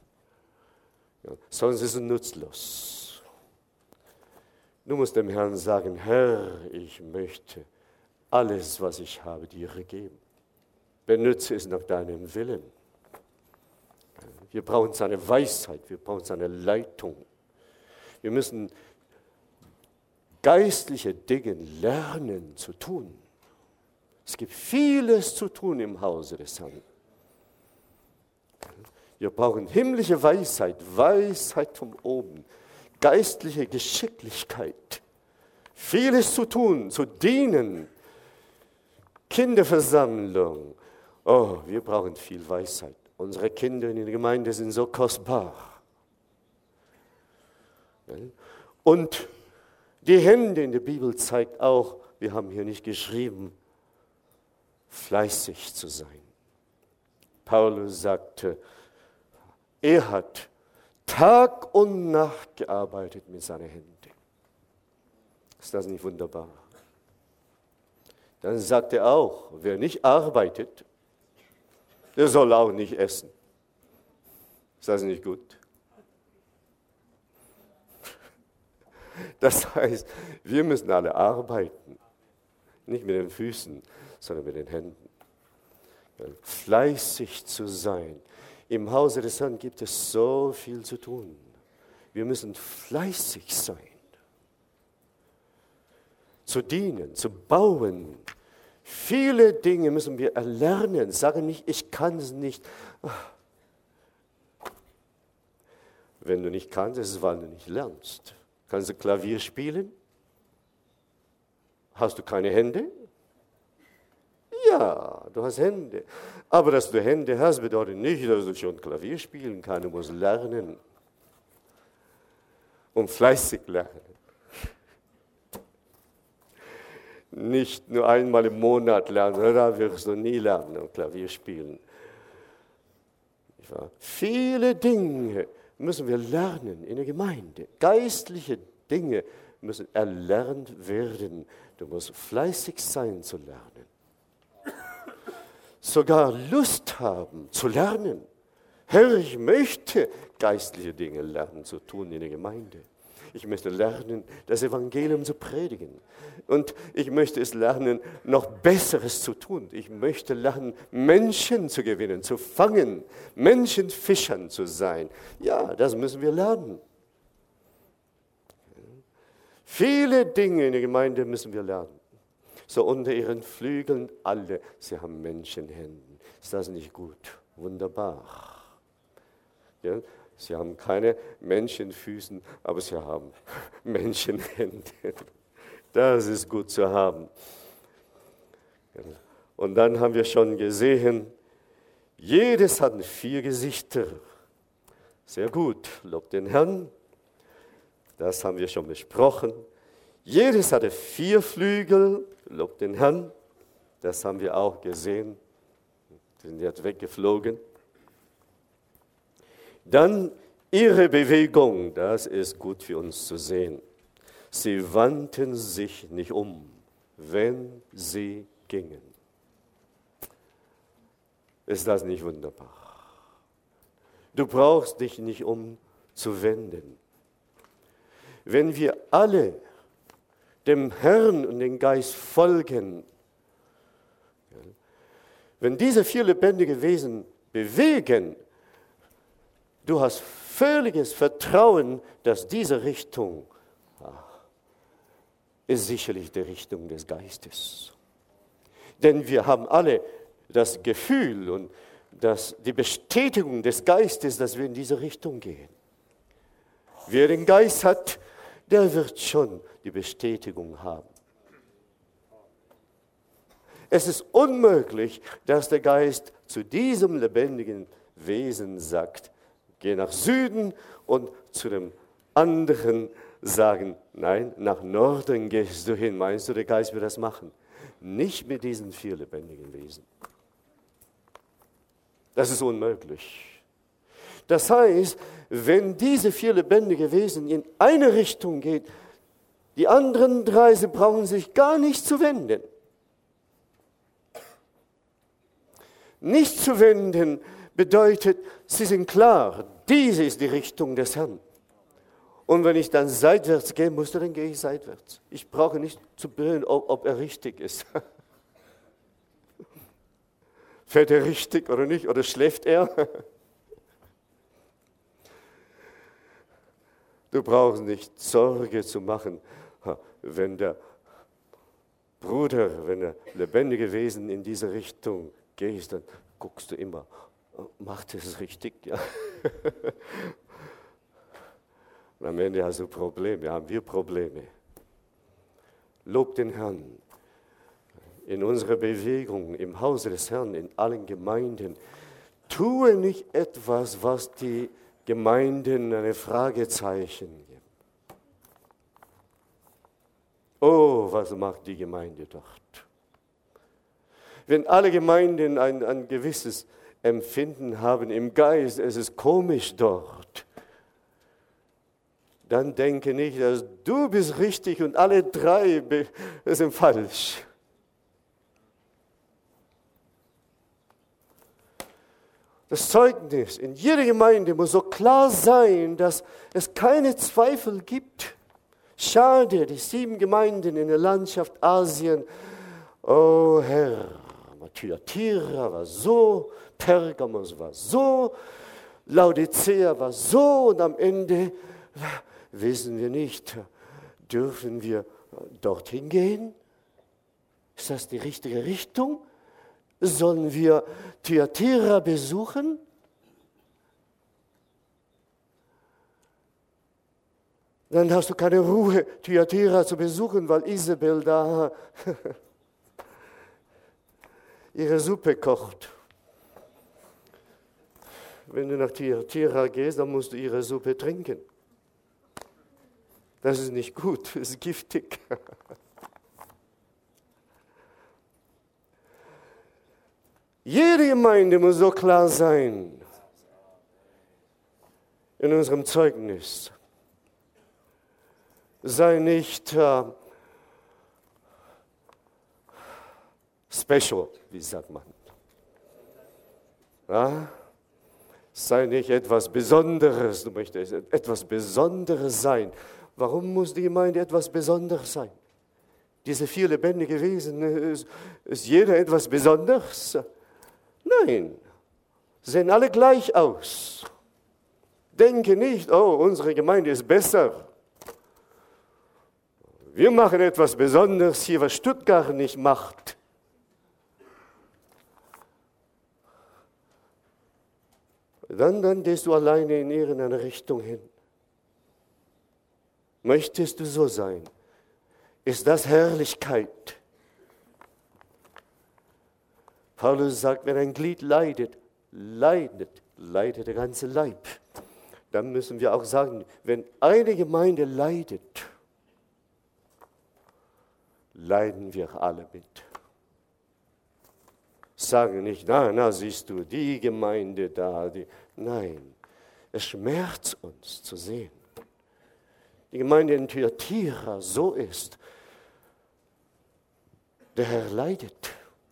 Sonst ist es nutzlos. Du musst dem Herrn sagen, Herr, ich möchte alles, was ich habe, dir geben. Benütze es nach deinem Willen. Wir brauchen seine Weisheit, wir brauchen seine Leitung. Wir müssen geistliche Dinge lernen zu tun. Es gibt vieles zu tun im Hause des Herrn. Wir brauchen himmlische Weisheit, Weisheit von oben, geistliche Geschicklichkeit, vieles zu tun, zu dienen, Kinderversammlung. Oh, wir brauchen viel Weisheit. Unsere Kinder in der Gemeinde sind so kostbar. Und die Hände in der Bibel zeigt auch, wir haben hier nicht geschrieben, fleißig zu sein. Paulus sagte, er hat Tag und Nacht gearbeitet mit seinen Händen. Ist das nicht wunderbar? Dann sagt er auch, wer nicht arbeitet, der soll auch nicht essen. Ist das nicht gut? Das heißt, wir müssen alle arbeiten. Nicht mit den Füßen, sondern mit den Händen. Fleißig zu sein. Im Hause des Herrn gibt es so viel zu tun. Wir müssen fleißig sein. Zu dienen, zu bauen. Viele Dinge müssen wir erlernen. Sage nicht, ich kann es nicht. Wenn du nicht kannst, ist es, weil du nicht lernst. Kannst du Klavier spielen? Hast du keine Hände? Ja, du hast Hände. Aber dass du Hände hast, bedeutet nicht, dass du schon Klavier spielen kannst. Du musst lernen. Und fleißig lernen. Nicht nur einmal im Monat lernen, da wirst du nie lernen und Klavier spielen. Viele Dinge müssen wir lernen in der Gemeinde. Geistliche Dinge müssen erlernt werden. Du musst fleißig sein zu lernen. Sogar Lust haben zu lernen. Herr, ich möchte geistliche Dinge lernen zu tun in der Gemeinde. Ich möchte lernen, das Evangelium zu predigen. Und ich möchte es lernen, noch Besseres zu tun. Ich möchte lernen, Menschen zu gewinnen, zu fangen, Menschenfischern zu sein. Ja, das müssen wir lernen. Viele Dinge in der Gemeinde müssen wir lernen. So unter ihren Flügeln alle, sie haben Menschenhände. Ist das nicht gut? Wunderbar. Ja? Sie haben keine Menschenfüßen, aber sie haben Menschenhände. Das ist gut zu haben. Und dann haben wir schon gesehen, jedes hat 4 Gesichter. Sehr gut, lobt den Herrn. Das haben wir schon besprochen. Jedes hatte 4 Flügel, lobt den Herrn. Das haben wir auch gesehen. Die sind jetzt weggeflogen. Dann ihre Bewegung, das ist gut für uns zu sehen. Sie wandten sich nicht um, wenn sie gingen. Ist das nicht wunderbar? Du brauchst dich nicht umzuwenden. Wenn wir alle dem Herrn und dem Geist folgen, wenn diese 4 lebendige Wesen bewegen, du hast völliges Vertrauen, dass diese Richtung ist sicherlich die Richtung des Geistes. Denn wir haben alle das Gefühl und die Bestätigung des Geistes, dass wir in diese Richtung gehen. Wer den Geist hat, der wird schon die Bestätigung haben. Es ist unmöglich, dass der Geist zu diesem lebendigen Wesen sagt, geh nach Süden, und zu dem anderen sagen, nein, nach Norden gehst du hin. Meinst du, der Geist wird das machen? Nicht mit diesen 4 lebendigen Wesen. Das ist unmöglich. Das heißt, wenn diese 4 lebendige Wesen in eine Richtung gehen, die anderen 3, sie brauchen sich gar nicht zu wenden. Nicht zu wenden bedeutet, sie sind klar, diese ist die Richtung des Herrn. Und wenn ich dann seitwärts gehen muss, dann gehe ich seitwärts. Ich brauche nicht zu berühren, ob er richtig ist. Fährt er richtig oder nicht? Oder schläft er? Du brauchst nicht Sorge zu machen, wenn der Bruder, wenn der lebendige Wesen in diese Richtung geht, dann guckst du immer, macht es richtig? Ja. Und am Ende hast du Probleme, haben wir Probleme. Lob den Herrn. In unserer Bewegung, im Hause des Herrn, in allen Gemeinden, tue nicht etwas, was die Gemeinden eine Fragezeichen gibt. Oh, was macht die Gemeinde dort? Wenn alle Gemeinden ein gewisses Empfinden haben im Geist, es ist komisch dort, dann denke nicht, dass du bist richtig und alle drei sind falsch. Das Zeugnis in jeder Gemeinde muss so klar sein, dass es keine Zweifel gibt. Schade, die 7 Gemeinden in der Landschaft Asien. Oh Herr, Thyatira war so, Pergamos war so, Laodicea war so und am Ende wissen wir nicht, dürfen wir dorthin gehen? Ist das die richtige Richtung? Sollen wir Thyatira besuchen? Dann hast du keine Ruhe, Thyatira zu besuchen, weil Isabel da ihre Suppe kocht. Wenn du nach Thyatira gehst, dann musst du ihre Suppe trinken. Das ist nicht gut, das ist giftig. Jede Gemeinde muss so klar sein in unserem Zeugnis. Sei nicht special, wie sagt man. Ja? Sei nicht etwas Besonderes, du möchtest etwas Besonderes sein. Warum muss die Gemeinde etwas Besonderes sein? Diese 4 lebendige Wesen, ist jeder etwas Besonderes? Nein, sehen alle gleich aus. Denke nicht, oh, unsere Gemeinde ist besser. Wir machen etwas Besonderes hier, was Stuttgart nicht macht. Dann gehst du alleine in irgendeine Richtung hin. Möchtest du so sein? Ist das Herrlichkeit? Paulus sagt, wenn ein Glied leidet der ganze Leib. Dann müssen wir auch sagen, wenn eine Gemeinde leidet, leiden wir alle mit. Sagen nicht, na siehst du, die Gemeinde da, Nein, es schmerzt uns zu sehen. Die Gemeinde in Thyatira so ist, der Herr leidet.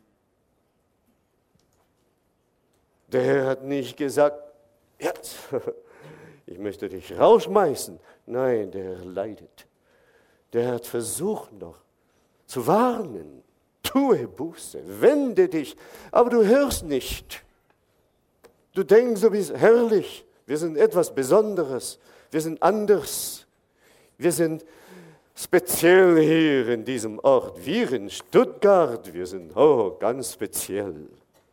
Der Herr hat nicht gesagt, jetzt, ich möchte dich rausschmeißen. Nein, der Herr leidet. Der Herr hat versucht noch zu warnen. Tue Buße, wende dich, aber du hörst nicht. Du denkst, du bist herrlich, wir sind etwas Besonderes, wir sind anders. Wir sind speziell hier in diesem Ort. Wir in Stuttgart, wir sind ganz speziell.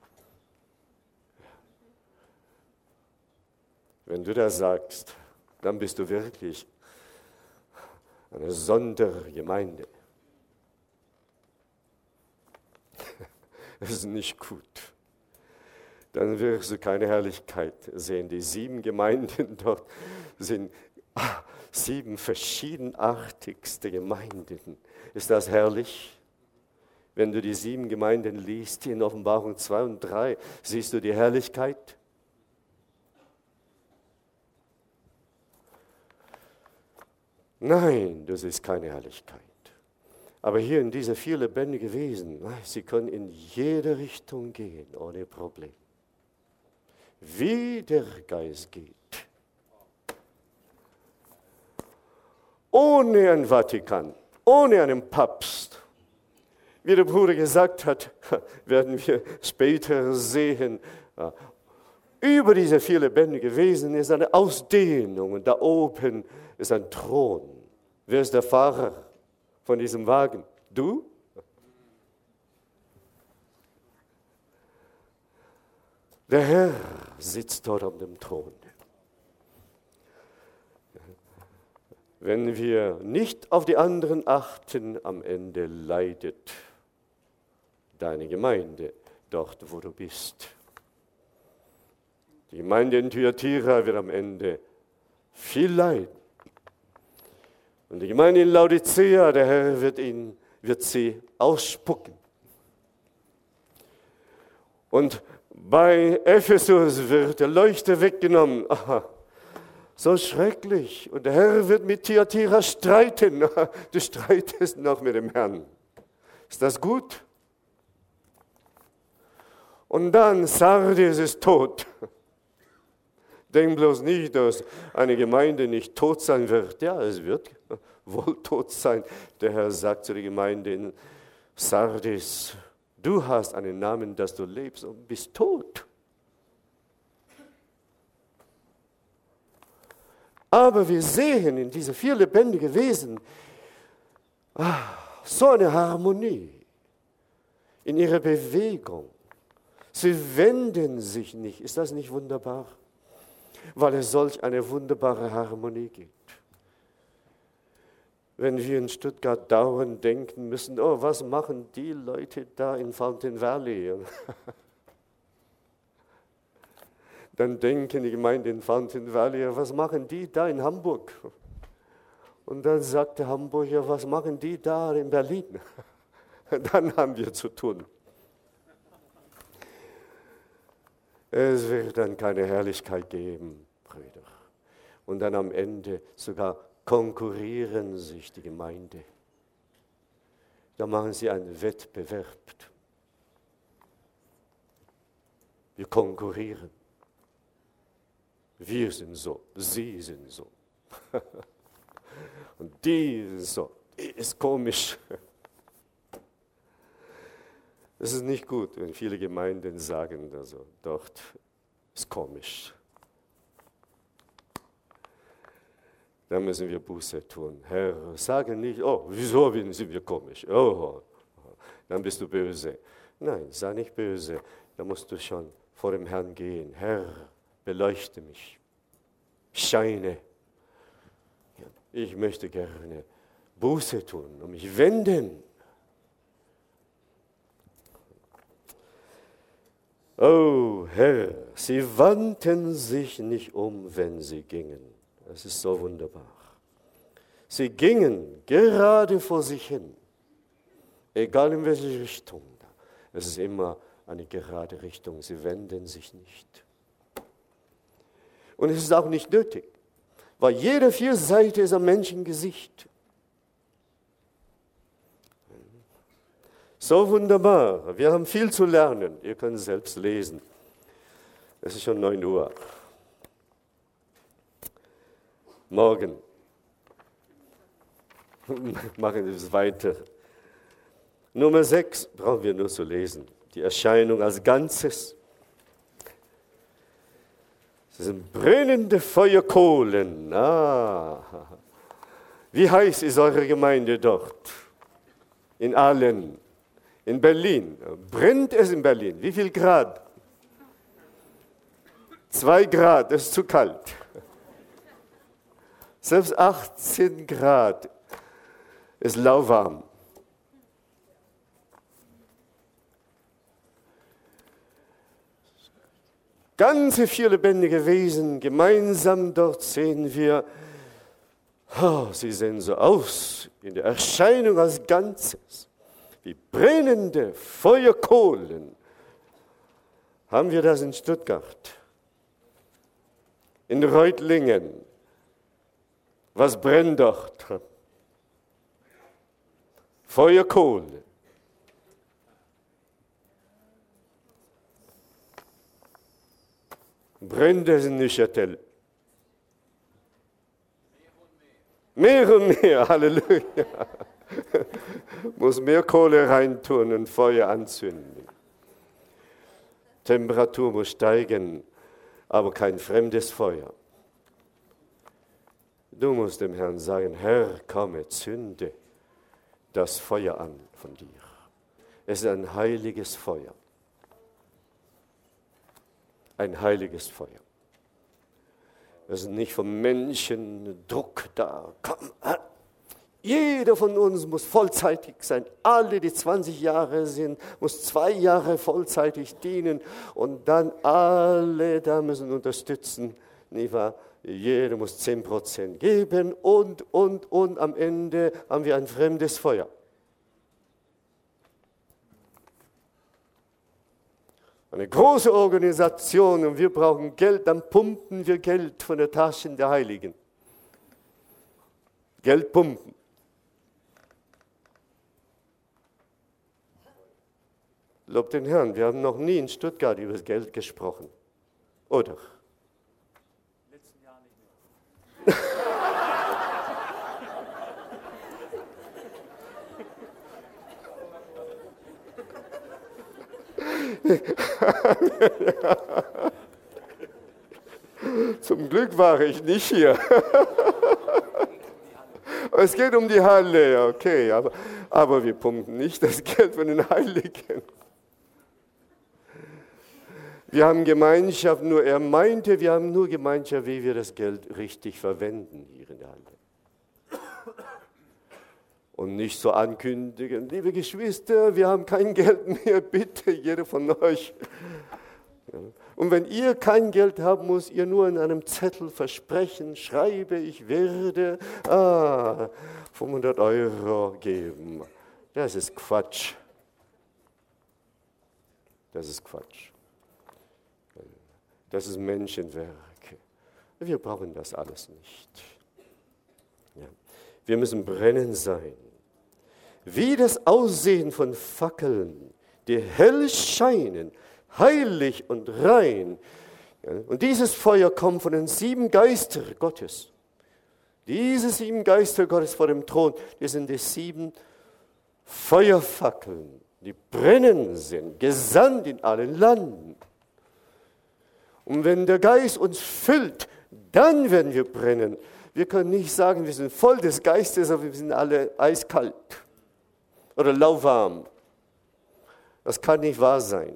Wenn du das sagst, dann bist du wirklich eine Sondergemeinde. Das ist nicht gut. Dann wirst du keine Herrlichkeit sehen. Die 7 Gemeinden dort sind 7 verschiedenartigste Gemeinden. Ist das herrlich? Wenn du die 7 Gemeinden liest, in Offenbarung 2 und 3, siehst du die Herrlichkeit? Nein, das ist keine Herrlichkeit. Aber hier in diese 4 lebendigen Wesen, sie können in jede Richtung gehen, ohne Problem. Wie der Geist geht. Ohne ein Vatikan, ohne einen Papst. Wie der Bruder gesagt hat, werden wir später sehen, über diese 4 lebendigen Wesen ist eine Ausdehnung und da oben ist ein Thron. Wer ist der Fahrer von diesem Wagen? Du? Der Herr sitzt dort auf dem Thron. Wenn wir nicht auf die anderen achten, am Ende leidet deine Gemeinde dort, wo du bist. Die Gemeinde in Thyatira wird am Ende viel leiden. Und die Gemeinde in Laodicea, der Herr wird sie ausspucken. Und Bei Ephesus wird der Leuchter weggenommen. Aha, so schrecklich. Und der Herr wird mit Thyatira streiten. Du streitest noch mit dem Herrn. Ist das gut? Und dann, Sardis ist tot. Denk bloß nicht, dass eine Gemeinde nicht tot sein wird. Ja, es wird wohl tot sein. Der Herr sagt zu der Gemeinde in Sardis, du hast einen Namen, dass du lebst und bist tot. Aber wir sehen in diese vier lebendigen Wesen so eine Harmonie in ihrer Bewegung. Sie wenden sich nicht. Ist das nicht wunderbar? Weil es solch eine wunderbare Harmonie gibt. Wenn wir in Stuttgart dauernd denken müssen, oh, was machen die Leute da in Fountain Valley? Dann denken die Gemeinde in Fountain Valley, was machen die da in Hamburg? Und dann sagt der Hamburger, was machen die da in Berlin? Dann haben wir zu tun. Es wird dann keine Herrlichkeit geben, Brüder. Und dann am Ende sogar konkurrieren sich die Gemeinde. Da machen sie einen Wettbewerb. Wir konkurrieren. Wir sind so, sie sind so. Und die sind so. Ist komisch. Es ist nicht gut, wenn viele Gemeinden sagen, also dort ist komisch. Da müssen wir Buße tun. Herr, sage nicht, oh, wieso sind wir komisch? Oh, dann bist du böse. Nein, sei nicht böse. Da musst du schon vor dem Herrn gehen. Herr, beleuchte mich. Scheine. Ich möchte gerne Buße tun und mich wenden. Oh Herr, sie wandten sich nicht um, wenn sie gingen. Das ist so wunderbar. Sie gingen gerade vor sich hin, egal in welche Richtung. Es ist immer eine gerade Richtung, sie wenden sich nicht. Und es ist auch nicht nötig, weil jede vier Seite ist ein Menschengesicht. So wunderbar. Wir haben viel zu lernen. Ihr könnt es selbst lesen. Es ist schon 9 Uhr. Morgen machen wir es weiter. Nummer 6 brauchen wir nur zu lesen. Die Erscheinung als Ganzes. Das sind brennende Feuerkohlen. Wie heiß ist eure Gemeinde dort? In Aalen. In Berlin. Brennt es in Berlin? Wie viel Grad? 2 Grad, das ist zu kalt. Selbst 18 Grad ist lauwarm. Ganze 4 lebendige Wesen, gemeinsam dort sehen wir, sie sehen so aus in der Erscheinung als Ganzes. Wie brennende Feuerkohlen. Haben wir das in Stuttgart? In Reutlingen. Was brennt dort? Feuerkohle. Brennt es in Neuchâtel? Mehr und mehr, Halleluja. Muss mehr Kohle reintun und Feuer anzünden. Temperatur muss steigen, aber kein fremdes Feuer. Du musst dem Herrn sagen, Herr, komme, zünde das Feuer an von dir. Es ist ein heiliges Feuer. Ein heiliges Feuer. Es ist nicht vom Menschen Druck da. Komm, jeder von uns muss vollzeitig sein. Alle, die 20 Jahre sind, muss 2 Jahre vollzeitig dienen. Und dann alle da müssen unterstützen. Nicht wahr? Jeder muss 10% geben. Und am Ende haben wir ein fremdes Feuer. Eine große Organisation und wir brauchen Geld, dann pumpen wir Geld von den Taschen der Heiligen. Geld pumpen. Lob den Herrn, wir haben noch nie in Stuttgart über das Geld gesprochen. Oder? Letzten Jahr nicht mehr. Zum Glück war ich nicht hier. Es geht um die Halle, okay, aber wir pumpen nicht das Geld von den Heiligen. Wir haben Gemeinschaft, nur er meinte, wir haben nur Gemeinschaft, wie wir das Geld richtig verwenden hier in der Halle. Und nicht so ankündigen, liebe Geschwister, wir haben kein Geld mehr, bitte, jeder von euch. Und wenn ihr kein Geld habt, müsst ihr nur in einem Zettel versprechen, schreibe, ich werde 500 € geben. Das ist Quatsch. Das ist Quatsch. Das ist Menschenwerk. Wir brauchen das alles nicht. Ja. Wir müssen brennend sein. Wie das Aussehen von Fackeln, die hell scheinen, heilig und rein. Ja. Und dieses Feuer kommt von den 7 Geistern Gottes. Diese 7 Geister Gottes vor dem Thron, die sind die 7 Feuerfackeln, die brennend sind, gesandt in allen Landen. Und wenn der Geist uns füllt, dann werden wir brennen. Wir können nicht sagen, wir sind voll des Geistes, aber wir sind alle eiskalt oder lauwarm. Das kann nicht wahr sein.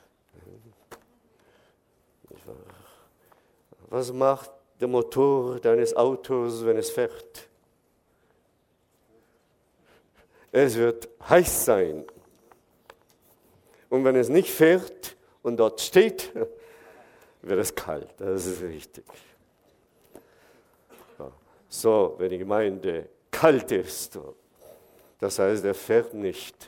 Was macht der Motor deines Autos, wenn es fährt? Es wird heiß sein. Und wenn es nicht fährt und dort steht, wird es kalt. Das ist richtig. So, wenn die Gemeinde kalt ist, das heißt, er fährt nicht.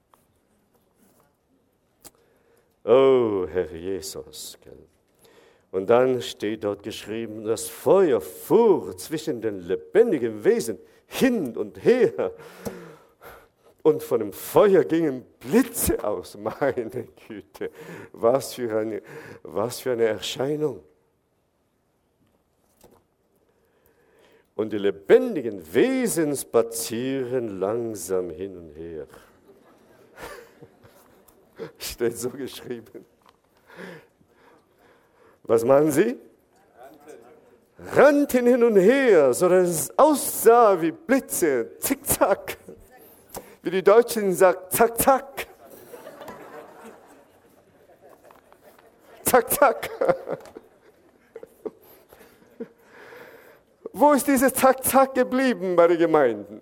Oh, Herr Jesus. Und dann steht dort geschrieben, das Feuer fuhr zwischen den lebendigen Wesen hin und her. Und von dem Feuer gingen Blitze aus. Meine Güte, was für eine Erscheinung. Und die lebendigen Wesen spazieren langsam hin und her. Steht so geschrieben. Was machen sie? Rannten hin und her, sodass es aussah wie Blitze, zickzack. Wie die Deutschen sagen, zack, zack. Zack, zack. Wo ist dieses Zack, zack geblieben bei den Gemeinden?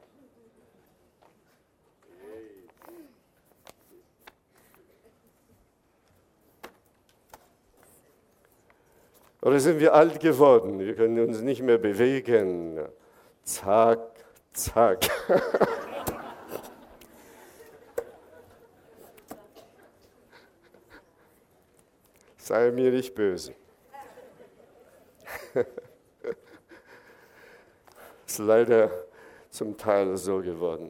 Oder sind wir alt geworden? Wir können uns nicht mehr bewegen. Zack, zack. Sei mir nicht böse. Ist leider zum Teil so geworden.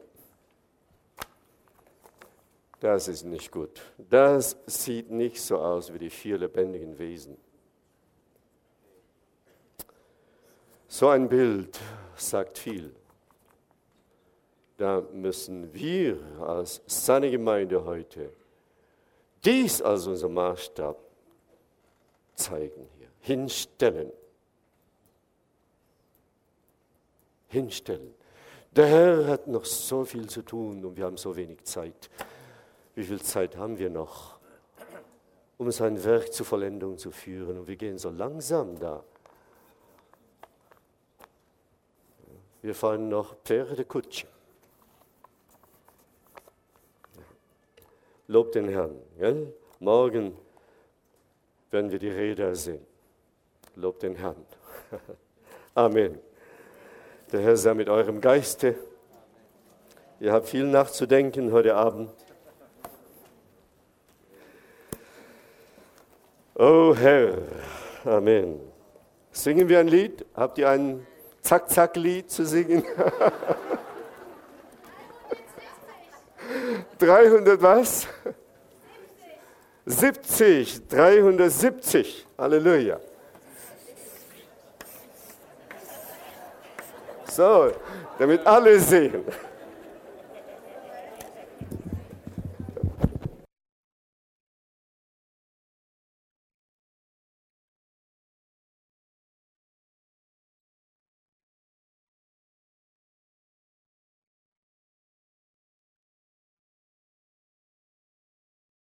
Das ist nicht gut. Das sieht nicht so aus wie die 4 lebendigen Wesen. So ein Bild sagt viel. Da müssen wir als seine Gemeinde heute dies als unser Maßstab zeigen hier, hinstellen. Hinstellen. Der Herr hat noch so viel zu tun und wir haben so wenig Zeit. Wie viel Zeit haben wir noch, um sein Werk zur Vollendung zu führen? Und wir gehen so langsam da. Wir fahren noch Pferdekutsche. Lob den Herrn. Gell? Morgen werden wir die Räder sehen. Lob den Herrn. Amen. Der Herr sei mit eurem Geiste. Ihr habt viel nachzudenken heute Abend. O Herr, Amen. Singen wir ein Lied? Habt ihr ein Zack-Zack-Lied zu singen? 300 was? 70, 370. Halleluja. So, damit alle sehen.